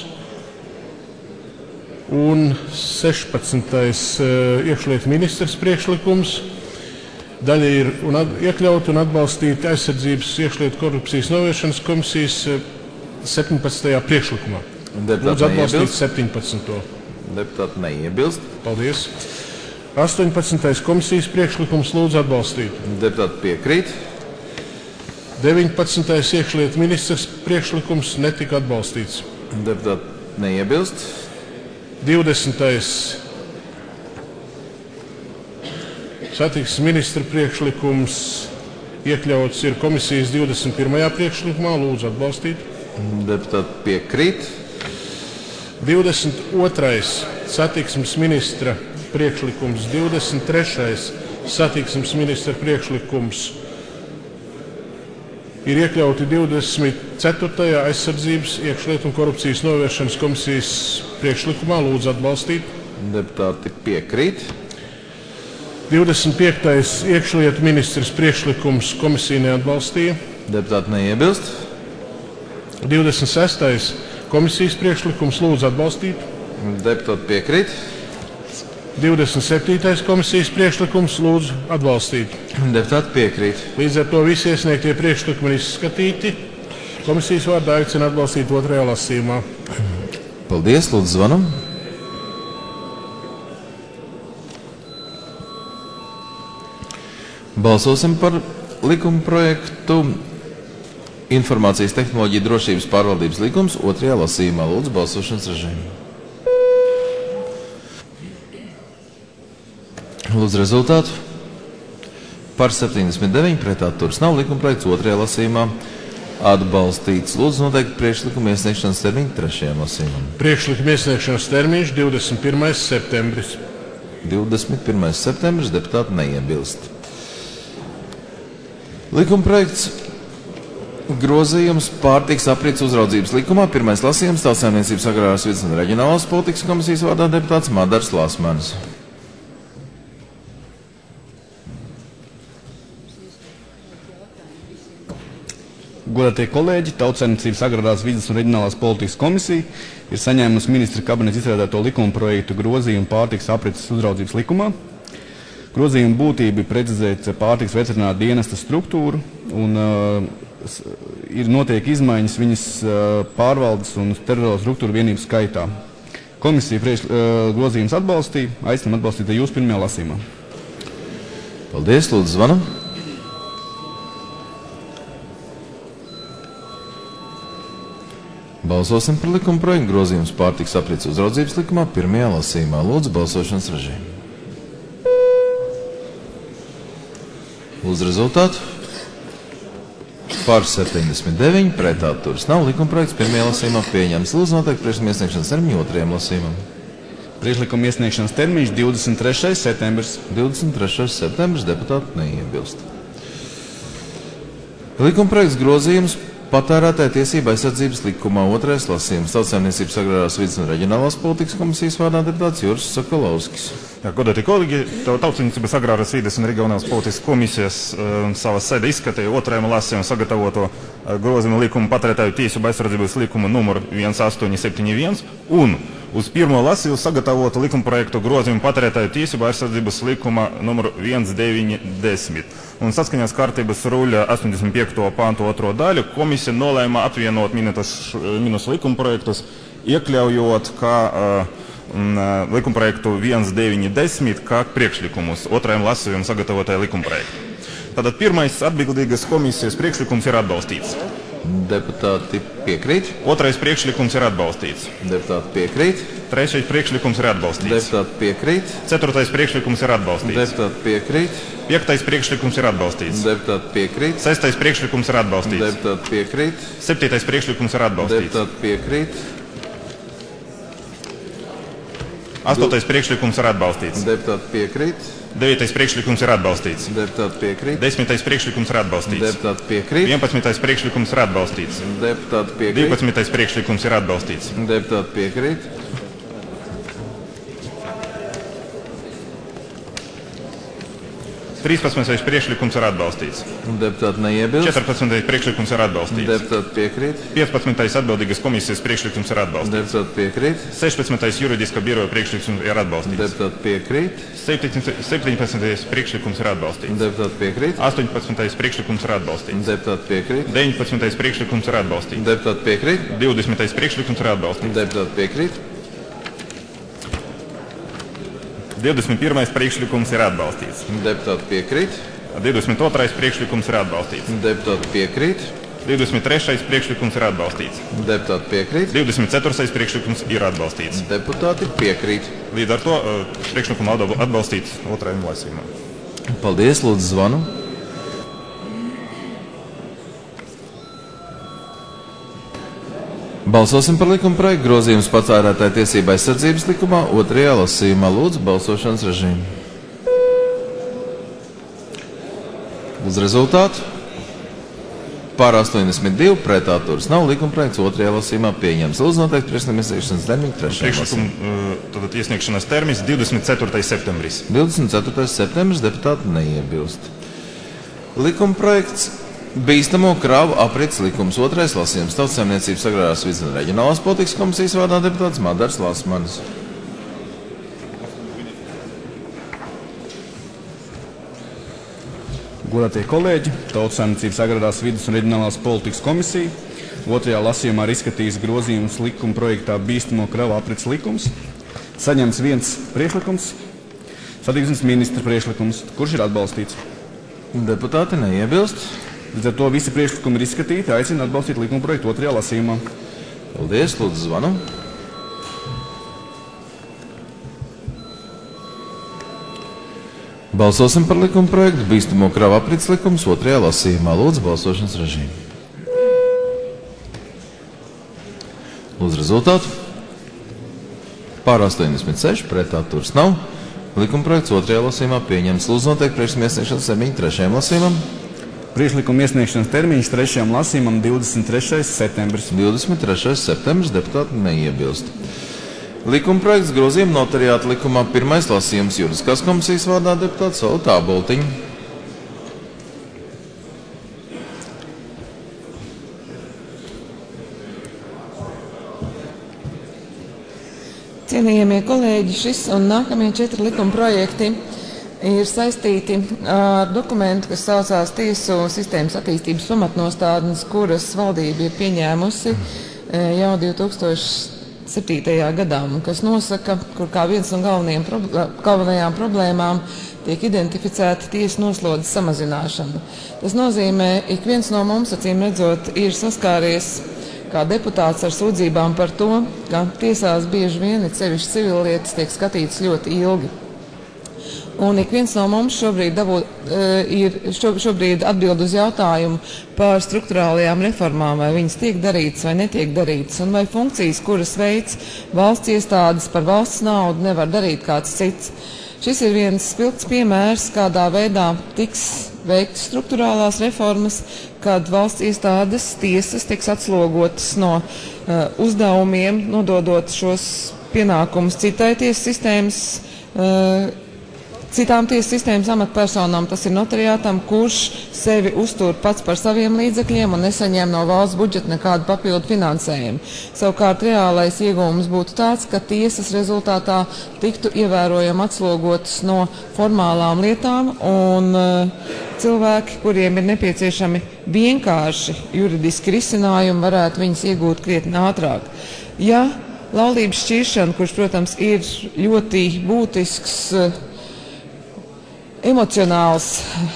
un sešpadsmitais uh, iekšlietu ministrs priekšlikums. Daļa ir un at, iekļaut un atbalstīt aizsardzības iekšlietu korupcijas novēršanas komisijas uh, septiņpadsmitajā priekšlikumā. Lūdzu atbalstīt septiņpadsmito. Deputāti neiebilst. Paldies. astoņpadsmitais komisijas priekšlikums lūdzu atbalstīt. Deputāti piekrīt. deviņpadsmitais iekšlietu ministrs priekšlikums netika atbalstīts. Deputāti neiebilst. divdesmitais satiksmes ministra priekšlikums iekļauts ir komisijas divdesmit pirmajā priekšlikumā. Lūdzu atbalstīt. Deputāti piekrīt. divdesmit otrais satiksmes ministra priekšlikums, divdesmit trešais satiksmes ministra priekšlikums ir iekļauti divdesmit ceturtajā aizsardzības iekšlietu un korupcijas novēršanas komisijas priekšlikumā. Lūdzu atbalstīt. Deputāti piekrīt. divdesmit piektais iekšlietu ministrs priekšlikums komisija neatbalstīja. Deputāti neiebilst. divdesmit sestais komisijas priekšlikums lūdzu atbalstīt. Deputāti piekrīt. divdesmit septītais komisijas priekšlikums lūdzu atbalstīt. Deputāti piekrīt. Līdz ar to visi iesniegtie priekšlikumi ir izskatīti. Komisijas vārdā aicina atbalstīt otrajā lasījumā. Paldies, lūdzu zvanam. Balsosim par likuma projektu informācijas tehnoloģija drošības pārvaldības likums otrajā lasījumā. Lūdzu balsošanas režīmu. Lūdzu rezultātu. Par septiņdesmit deviņi pret atturas nav. Likumprojekts otrajā lasījumā atbalstīts. Lūdzu noteikt priekšlikumu iesniegšanas termiņu trešajam lasījumam. Priekšlikuma iesniegšanas termiņš divdesmit pirmais septembris. divdesmit pirmais septembris, deputāti neiebilst. Likumprojekts grozījums pārtikas aprits uzraudzības likumā. Pirmais lasījums Tautsaimniecības agrārās vides un reģionālās politikas komisijas vārdā deputāts Madars Lasmanis. Godātie kolēģi, Tautsaimniecības agrārās vides un reģionālās politikas komisija ir saņēmusi ministra kabineta izstrādāto likuma projektu grozījumu pārtikas aprits uzraudzības likumā. Grozījuma būtība ir precizēt pārtikas veterinārā dienesta struktūru un uh, ir notiek izmaiņas viņas uh, pārvaldes un teritoriālo struktūru vienību skaitā. Komisija priekš uh, grozījums atbalstīja, aicinām atbalstīt jūs pirmajā lasījumā. Paldies, lūdzu, zvanu. Balsosim par likuma projektu grozījums pārtikas aprits uzraudzības likumā pirmajā lasījumā. Lūdzu, balsošanas režīmu. Lūdzu rezultātu. Par septiņdesmit deviņi, pret atturas nav. Likuma projekts pirmajā lasījumā pieņemts. Lūdzu noteikti priekšlikuma iesniegšanas termiņu otrajam lasījumam. Priekšlikuma iesniegšanas termiņš divdesmit trešais septembris. divdesmit trešais septembris, deputāti neiebilst. Likuma projekts grozījums patērētāja tiesība aizsardzības likumā otrais lasījums. Tautsaimniecības agrārās vides un reģionālās politikas komisijas vārdā deputāts Juris Sokolovskis. Jā, godātie kolēģi, Tautsaimniecības agrārās vides un reģionālās politikas komisijas uh, savā sēdē izskatīja otrajam lasījumam sagatavoto uh, grozījumu likumu patērētāju tiesību aizsardzības likumu numuru viens astoņi septiņi viens un uz pirmo lasījumu sagatavotu likuma projektu grozījumu patērētāju tiesību aizsardzības likuma numuru viens deviņi desmit. Un saskaņās kārtības ruļa astoņdesmit piekto pantu otro daļu komisija nolēma apvienot minētos minus likuma projektus, iekļaujot kā uh, likuma projektu viens deviņi desmit kā priekšlikumus otrajam lasījumam sagatavotajā likuma projektu. Tātad pirmais atbildīgas komisijas priekšlikums ir atbalstīts. Deputāti piekrīt. Otrais priekšlikums ir atbalstīts. Deputāti piekrīt. Trešais priekšlikums ir atbalstīts. Deputāti piekrīt. Ceturtais priekšlikums ir atbalstīts. Deputāti piekrīt. Piektais priekšlikums ir atbalstīts. Deputāti piekrīt. Sestais priekšlikums ir atbalstīts. Deputāti piekrīt. Septītais priekšlikums ir atbalstīts. Deputāti piekrīt. Astotais priekšlikums ir atbalstīts. Deputāti piekrīt. Devītais priekšlikums ir atbalstīts. Deputāti piekrīt. Desmitais priekšlikums ir atbalstīts. Deputāti piekrīt. Vienpadsmitais priekšlikums ir atbalstīts. Deputāti piekrīt. Divpadsmitais priekšlikums ir atbalstīts. Deputāti piekrīt. trīspadsmitais priekšlikums ir atbalstīts. Deputāti neiebilst. četrpadsmitais priekšlikums ir atbalstīts. Deputāti piekrīt. piecpadsmitais atbildīgas komisijas priekšlikums ir atbalstīts. Deputāti piekrīt. sešpadsmitais juridiska biroja priekšlikums ir atbalstīts. Deputāti piekrīt. septiņpadsmitais priekšlikums ir atbalstīts. Deputāti piekrīt. astoņpadsmitais priekšlikums ir atbalstīts. Deputāti piekrīt. deviņpadsmitais priekšlikums ir atbalstīts. Deputāti piekrīt. divdesmitais priekšlikums ir atbalstīts. Deputāti piekrīt. divdesmit pirmais priekšlikums ir atbalstīts. Deputāti piekrīt. divdesmit otrais priekšlikums ir atbalstīts. Deputāti piekrīt. divdesmit trešais priekšlikums ir atbalstīts. Deputāti piekrīt. divdesmit ceturtais priekšlikums ir atbalstīts. Deputāti piekrīt. Līdz ar to priekšlikumu atbalstīts otrajam lasījumam. Paldies, lūdzu zvanu. Balsosim par likuma projektu grozījums patērētāja tiesība aizsardzības likumā otrajā lasījumā. Lūdzu, balsošanas režīmu. Uz rezultātu. Par astoņdesmit divi, pret atturas nav. Likuma projekts otrajā lasījumā pieņems. Lūdzu, noteikti priekšlikuma iesniegšanas termiņu trešajā lasījumā. Tātad iesniegšanas termiņš divdesmit ceturtais septembris. divdesmit ceturtais septembris, deputāti neiebilst. Likuma projekts bīstamo kravu aprits likums otrais lasījums. Tautsaimniecības agrārās vides un reģionālās politikas komisijas vārdā deputāts Madars Lasmanis. Godātie kolēģi, Tautsaimniecības agrārās vides un reģionālās politikas komisija otrajā lasījumā ir izskatījis grozījumus likuma projektā bīstamo kravu aprits likums. Saņems viens priekšlikums, satiksmes ministra priekšlikums, kurš ir atbalstīts. Deputāti neiebilst. Līdz ar to visi priekšlikumi ir izskatīti, aicina atbalstīt likuma projektu otrajā lasījumā. Paldies, lūdzu zvanu. Balsosim par likuma projektu bīstamo kravu aprits likums otrajā lasījumā. Lūdzu, balsošanas režīmu. Lūdzu rezultātu. Pār astoņdesmit seši, pret atturas nav. Likuma projekts otrajā lasījumā pieņems. Lūdzu noteikti priekšlikuma iesniegšanas termiņu trešajam lasījumam. Priekšlikuma iesniegšanas termiņš trešajam lasījumam divdesmit trešais septembris. divdesmit trešais septembris, deputāti neiebilst. Likuma projekts grozījuma notariāta likumā pirmais lasījums juridiskās komisijas vārdā deputāts Olta Aboltiņa. Cienījamie kolēģi, šis un nākamie četri likuma projekti ir saistīti ar dokumentu, kas saucās Tiesu sistēmas attīstības pamatnostādnes, kuras valdība ir pieņēmusi jau divi tūkstoši septītajā gadā, kas nosaka, kur kā viens no galvenajām, galvenajām problēmām tiek identificēta tiesu noslodzes samazināšana. Tas nozīmē, ik viens no mums, acīm redzot, ir saskāries kā deputāts ar sūdzībām par to, ka tiesās bieži vien, it sevišķi civillietas, tiek skatītas ļoti ilgi. Un ik viens no mums šobrīd, dabū, ir, šo, šobrīd atbild uz jautājumu par strukturālajām reformām, vai viņas tiek darītas vai netiek darītas, un vai funkcijas, kuras veids valsts iestādes par valsts naudu, nevar darīt kāds cits. Šis ir viens spilgts piemērs, kādā veidā tiks veiktas struktūrālās reformas, kad valsts iestādes tiesas tiks atslogotas no uh, uzdevumiem, nododot šos pienākumus citai tiesas sistēmas uh, Citām tiesas sistēmas amatpersonām, tas ir notariātam, kurš sevi uztur pats par saviem līdzekļiem un nesaņem no valsts budžeta nekādu papildu finansējumu. Savukārt reālais iegūms būtu tāds, ka tiesas rezultātā tiktu ievērojami atslogotas no formālām lietām un uh, cilvēki, kuriem ir nepieciešami vienkārši juridiski risinājumi, varētu viņus iegūt krietni ātrāk. Ja laulības šķiršana, kurš, protams, ir ļoti būtisks uh, emocionāls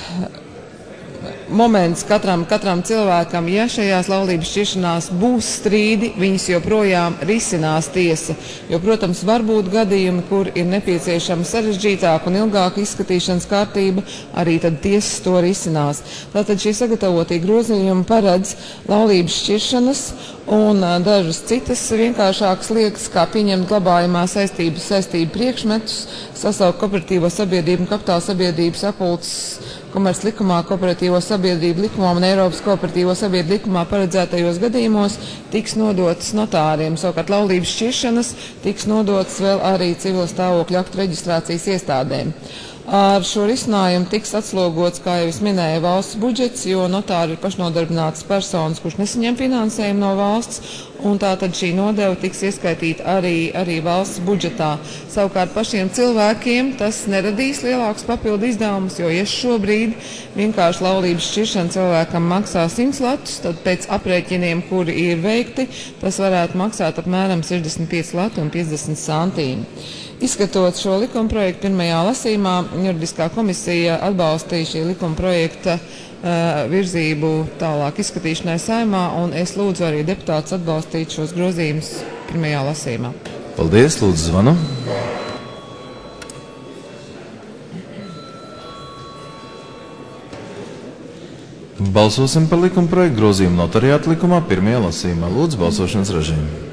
moments katram, katram cilvēkam, ja šajās laulības šķiršanās būs strīdi, viņas joprojām risinās tiesa. Jo, protams, var būt gadījumi, kur ir nepieciešama sarežģītāka un ilgāka izskatīšanas kārtība, arī tad tiesas to risinās. Tātad šie sagatavotie grozījumi paredz laulības šķiršanas un dažas citas vienkāršākas lietas, kā pieņemt glabājumā saistības saistību priekšmetus, sasaukt kooperatīvo sabiedrību un kapitāla sabiedrības apulces komerc likumā, kooperatīvo sabiedrību likumā un Eiropas kooperatīvo sabiedrību likumā paredzētajos gadījumos tiks nodotas notāriem. Savukārt laulības šķiršanas tiks nodotas vēl arī civila stāvokļa aktu reģistrācijas iestādēm. Ar šo risinājumu tiks atslogots, kā jau es minēju, valsts budžets, jo notāri ir pašnodarbinātas personas, kurš nesaņem finansējumu no valsts, un tātad šī nodeva tiks ieskaitīta arī, arī valsts budžetā. Savukārt pašiem cilvēkiem tas neradīs lielākus papildu izdevumus, jo, ja šobrīd vienkārši laulības šķiršana cilvēkam maksā simt latus, tad pēc aprēķiniem, kuri ir veikti, tas varētu maksāt apmēram sešdesmit pieci lati un piecdesmit santīmi. Izskatot šo likumprojektu pirmajā lasījumā, juridiskā komisija atbalstīja šī likumprojekta uh, virzību tālāk izskatīšanai Saeimā, un es lūdzu arī deputātus atbalstīt šos grozījumus pirmajā lasījumā. Paldies, lūdzu zvanu. Balsosim par likumprojektu grozījumu notariāta likumā pirmajā lasījumā. Lūdzu, balsošanas režīmu.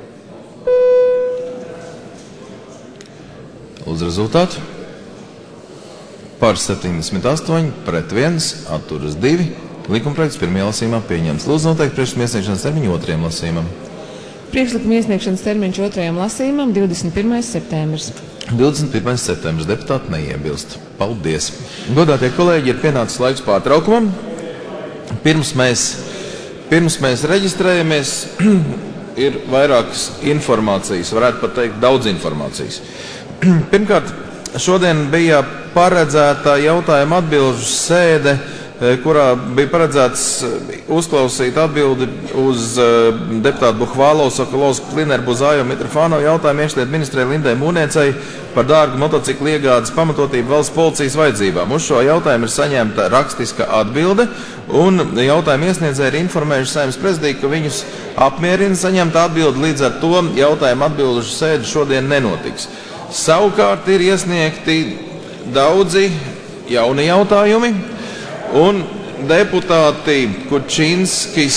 Lūdzu rezultātu. Par septiņdesmit astoņi, pret viens, atturas divi. Likumprojekts pirmajā lasījumā pieņemts. Lūdzu noteikti priekšlikuma iesniegšanas termiņu otrajam lasījumam. Priekšlikuma iesniegšanas termiņš otrajam lasījumam divdesmit pirmais septembris. divdesmit pirmais septembris. Deputāti neiebilst. Paldies. Godātie kolēģi, ir pienācis laiks pārtraukumam. Pirms mēs, pirms mēs reģistrējamies, ir vairākas informācijas, varētu pat teikt daudz informācijas. Pirmkārt, šodien bija paredzēta jautājuma atbilžu sēde, kurā bija paredzēts uzklausīt atbildi uz deputātu Buhvālo, Sokolovsku, Klineru, Buzāju un Mitrofānovu jautājumu iekšlietu ministrei Lindai Mūniecei par dārgu motociklu iegādes pamatotību valsts policijas vajadzībām. Uz šo jautājumu ir saņemta rakstiska atbilde, un jautājumu iesniedzēji ir informējuši Saeimas prezidiju, ka viņus apmierina saņemta atbilde, līdz ar to jautājumu atbilžu sēde šodien nenotiks. Savukārt ir iesniegti daudzi jauni jautājumi, un deputāti Kučinskis,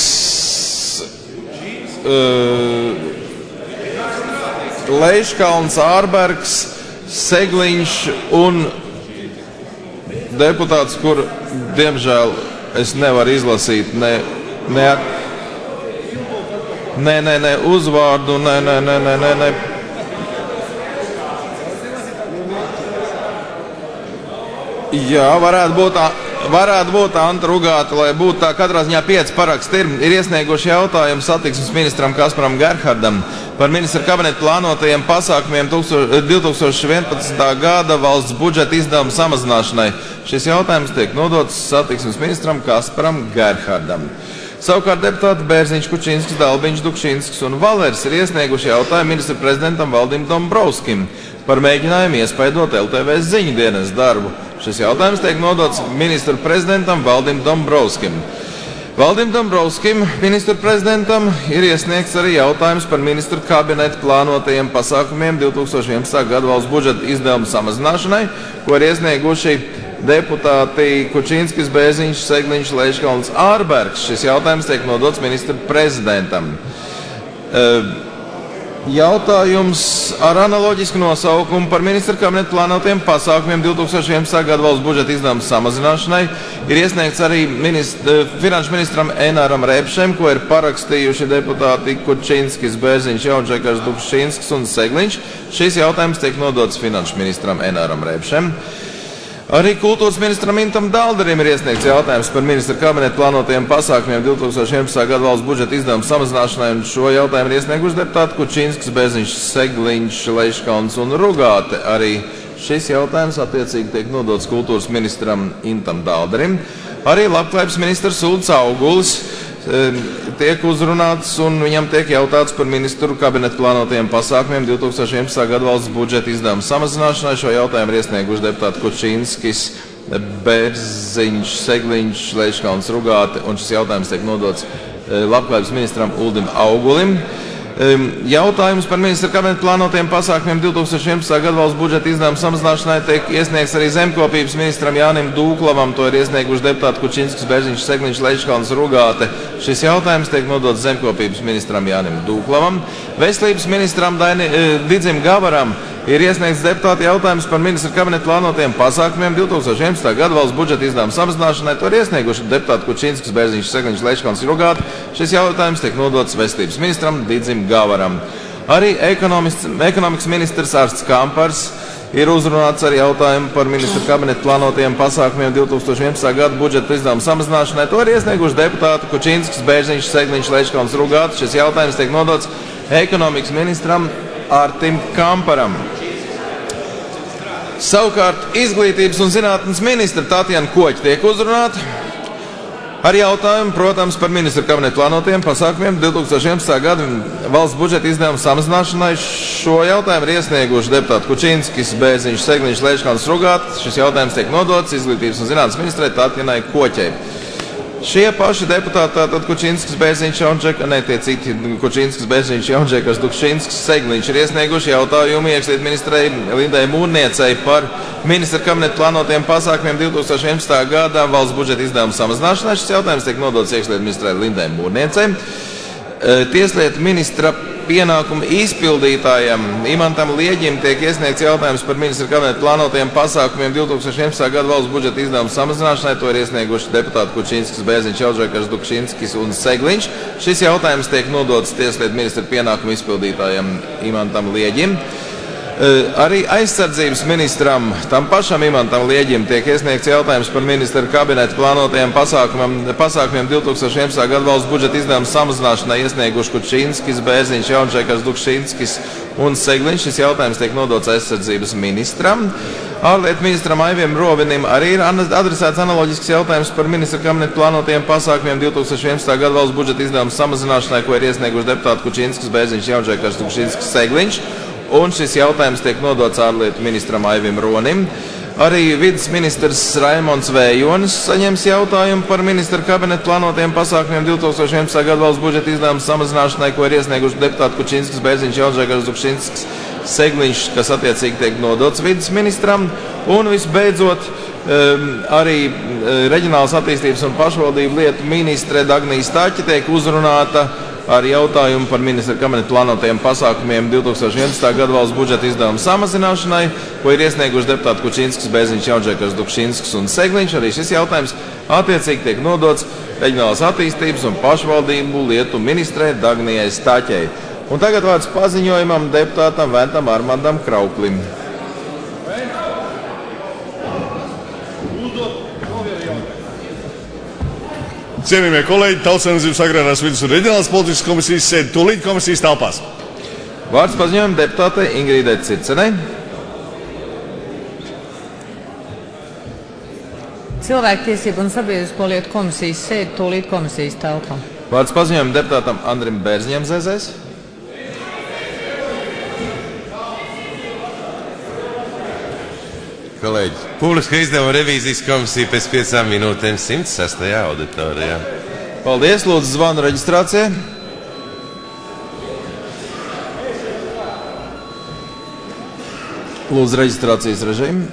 uh, Leiškalns, Ārbergs, Segliņš un deputāts, kur, diemžēl, es nevaru izlasīt ne, ne, ne, ne, ne uzvārdu, ne, ne, ne, ne, ne, ne. Jā, varētu būt, varētu būt Anta Rugāte, lai būtu tā katrā ziņā pieci paraksti ir, ir iesnieguši jautājumu satiksmes ministram Kasparam Gerhardam par ministra kabineta plānotajiem pasākumiem divi tūkstoši vienpadsmitā gada valsts budžeta izdevumu samazināšanai. Šis jautājums tiek nodots satiksmes ministram Kasparam Gerhardam. Savukārt deputāti Bērziņš, Kučinskis, Dalbiņš, Dukšinskis un Valers ir iesnieguši jautājumu ministra prezidentam Valdim Dombrovskim par mēģinājumu iespaidot L T V ziņu dienas darbu. Šis jautājums tiek nodots ministra prezidentam Valdim Dombrovskim. Valdim Dombrovskim, ministra prezidentam, ir iesniegts arī jautājums par ministra kabineta plānotajiem pasākumiem divi tūkstoši vienpadsmitā gada valsts budžeta izdevumu samazināšanai, ko ir iesnieguši deputāti Kučinskis, Bērziņš, Segliņš, Leiškalns, Ārbergs. Šis jautājums tiek nodots ministra prezidentam. Jautājums ar analoģisku nosaukumu par ministra kabineta plānotiem pasākumiem divi tūkstoši vienpadsmitā gada valsts budžeta izdevumu samazināšanai ir iesniegts arī minist, finanšu ministram Enaram Repšem, ko ir parakstījuši deputāti Kučinskis, Bērziņš, Jaunčekars, Dukšinskis un Segliņš. Šis jautājums tiek nodots finanšu ministram Enaram Repšem. Arī kultūras ministram Intam Dalderim ir iesniegts jautājums par ministra kabineta plānotajiem pasākumiem divi tūkstoši vienpadsmitā gada valsts budžeta izdevumu samazināšanai, un šo jautājumu ir iesnieguši deputāti Kučinskis, Bērziņš, Segliņš, Leiškalns un Rugāte. Arī šis jautājums attiecīgi tiek nodots kultūras ministram Intam Dalderim. Arī labklājības ministrs Ulds Augulis tiek uzrunāts un viņam tiek jautāts par ministru kabineta plānotajiem pasākumiem divi tūkstoši vienpadsmitā gada valsts budžeta izdevumu samazināšanai. Šo jautājumu ir iesnieguši deputāti Kučinskis, Bērziņš, Segliņš, Leiškalns, Rugāte, un šis jautājums tiek nodots labklājības ministram Uldim Augulim. Jautājums par ministra kabineta plānotajiem pasākumiem divi tūkstoši vienpadsmitā gada valsts budžeta izdevumu samazināšanai tiek iesniegts arī zemkopības ministram Jānim Dūklavam. To ir iesnieguši deputāti Kučinskis, Bērziņš, Segliņš, Leiškalns, Rugāte. Šis jautājums tiek nodots zemkopības ministram Jānim Dūklavam. Veselības ministram Daini, Didzim Gavaram ir iesniegts deputāti jautājums par ministra kabineta plānotajiem pasākumiem divi tūkstoši vienpadsmitā gada valsts budžeta izdevumu samazināšanai. To ir iesnieguši deputāti Kučinskis, Bērziņš, Segliņš, Leiškalns, Rugāte. Šis jautājums tiek nodots veselības ministram Didzim Gavaram. Arī ekonomikas ministrs Arsts Kampars ir uzrunāts ar jautājumu par ministra kabineta plānotajiem pasākumiem divi tūkstoši vienpadsmitā gada budžeta izdevumu samazināšanai. To ir iesnieguši deputāti Kučinskis, Bērziņš, Segliņš, Leiškalns, Rugāte. Šis jautājums tiek nodots ekonomikas ministram Artim Kamparam. Savukārt izglītības un zinātnes ministra Tatjana Koķa tiek uzrunāta ar jautājumu, protams, par ministra kabineta plānotajiem pasākumiem divi tūkstoši vienpadsmitā gada valsts budžeta izdevumu samazināšanai. Šo jautājumu ir iesnieguši deputāti Kučinskis, Bērziņš, Segliņš, Leiškalns, Rugāte. Šis jautājums tiek nodots izglītības un zinātnes ministrei Tatjanai Koķei. Šie paši deputāti, tātad Kučinskis, Bērziņš, Jaunčekars, ne tie citi, Kučinskis, Bērziņš, Jaunčekars, Dukšinskis, Segliņš ir iesnieguši jautājumu iekšlietu ministrei Lindai Mūrniecei par ministra kabineta plānotajiem pasākumiem divi tūkstoši vienpadsmitā gada valsts budžeta izdevumu samazināšanai. Šis jautājums tiek nodots iekšlietu ministrei Lindai Mūrniecei. Tieslietu ministra pienākumu izpildītājam Imantam Lieģim tiek iesniegts jautājums par ministra kabineta plānotajiem pasākumiem divi tūkstoši vienpadsmitā gada valsts budžeta izdevumu samazināšanai. To ir iesnieguši deputāti Kučinskis, Bērziņš, Jaunčekars, Dukšinskis un Segliņš. Šis jautājums tiek nodots tieslietu ministra pienākumu izpildītājam Imantam Lieģim. Arī aizsardzības ministram, tam pašam Imantam Lieģim, tiek iesniegts jautājums par ministra kabineta plānotajiem pasākumiem, pasākumiem divi tūkstoši vienpadsmitā gada valsts budžeta izdevumu samazināšanai iesnieguši Kučinskis, Bērziņš, Jaunčekars, Dukšinskis un Segliņš. Šis jautājums tiek nodots aizsardzības ministram. Ārlietu ministram Aivim Rovinim arī ir adresēts analoģisks jautājums par ministra kabineta plānotajiem pasākumiem divi tūkstoši vienpadsmitā gada valsts budžeta izdevumu samazināšanai, ko ir iesnieguši deputāti Kučinskis, Bērziņš, Jaunčekars, Dukšinskis, Segliņš. Un šis jautājums tiek nodots ārlietu ministram Aivim Ronim. Arī vides ministrs Raimonds Vējonis saņems jautājumu par ministra kabineta plānotajiem pasākumiem divi tūkstoši vienpadsmitā gada valsts budžeta izdevumu samazināšanai, ko ir iesnieguši deputāti Kučinskis, Bērziņš, Jaunčekars, Dukšinskis, Segliņš, kas attiecīgi tiek nodots vides ministram. Un visbeidzot, arī reģionālas attīstības un pašvaldību lietu ministre Dagnija Staķa tiek uzrunāta ar jautājumu par ministra kabineta plānotajiem pasākumiem divi tūkstoši vienpadsmitā gada valsts budžeta izdevumu samazināšanai, ko ir iesnieguši deputāti Kučinskis, Bērziņš, Jaunčekars, Dukšinskis un Segliņš. Arī šis jautājums attiecīgi tiek nodots reģionālās attīstības un pašvaldību lietu ministrei Dagnijai Staķei. Un tagad vārds paziņojumam deputātam Ventam Armandam Krauklim. Cienījamie kolēģi, Tautsaimniecības agrārās vides un reģionālās politikas komisijas sēdi tūlīt komisijas telpās. Vārds paziņojuma deputātei Ingrīdai Circenei. Cilvēktiesību un sabiedrisko lietu komisijas sēdi tūlīt komisijas telpā. Vārds paziņojuma deputātam Andrim Bērziņam Zēzēs. Kolēģi, publiska izdevuma revīzijas komisija pēc piecām minūtēm simt sestajā auditorijā. Paldies, lūdzu zvanu reģistrācijai. Lūdzu reģistrācijas režīmu.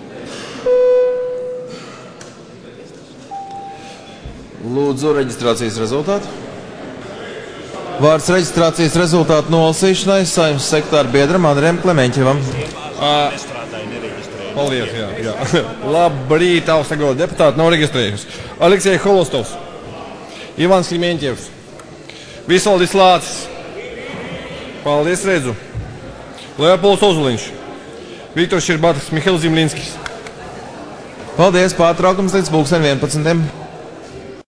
Lūdzu reģistrācijas rezultātu. Vārds reģistrācijas rezultātu nolasīšanai Saeimas sekretāra biedram Andriem Klemeņķevam. Paldies, jā, jā. Labrīt, augstsagoda deputāti nav reģistrējušies. Aleksej Holostovs, Ivans Klimeņķevs, Visvaldis Lācis. Paldies, redzu. Leopolds Ozuliņš, Viktors Širbatis, Mihails Zimlinskis. Paldies, pārtraukums līdz pulksten vienpadsmitiem.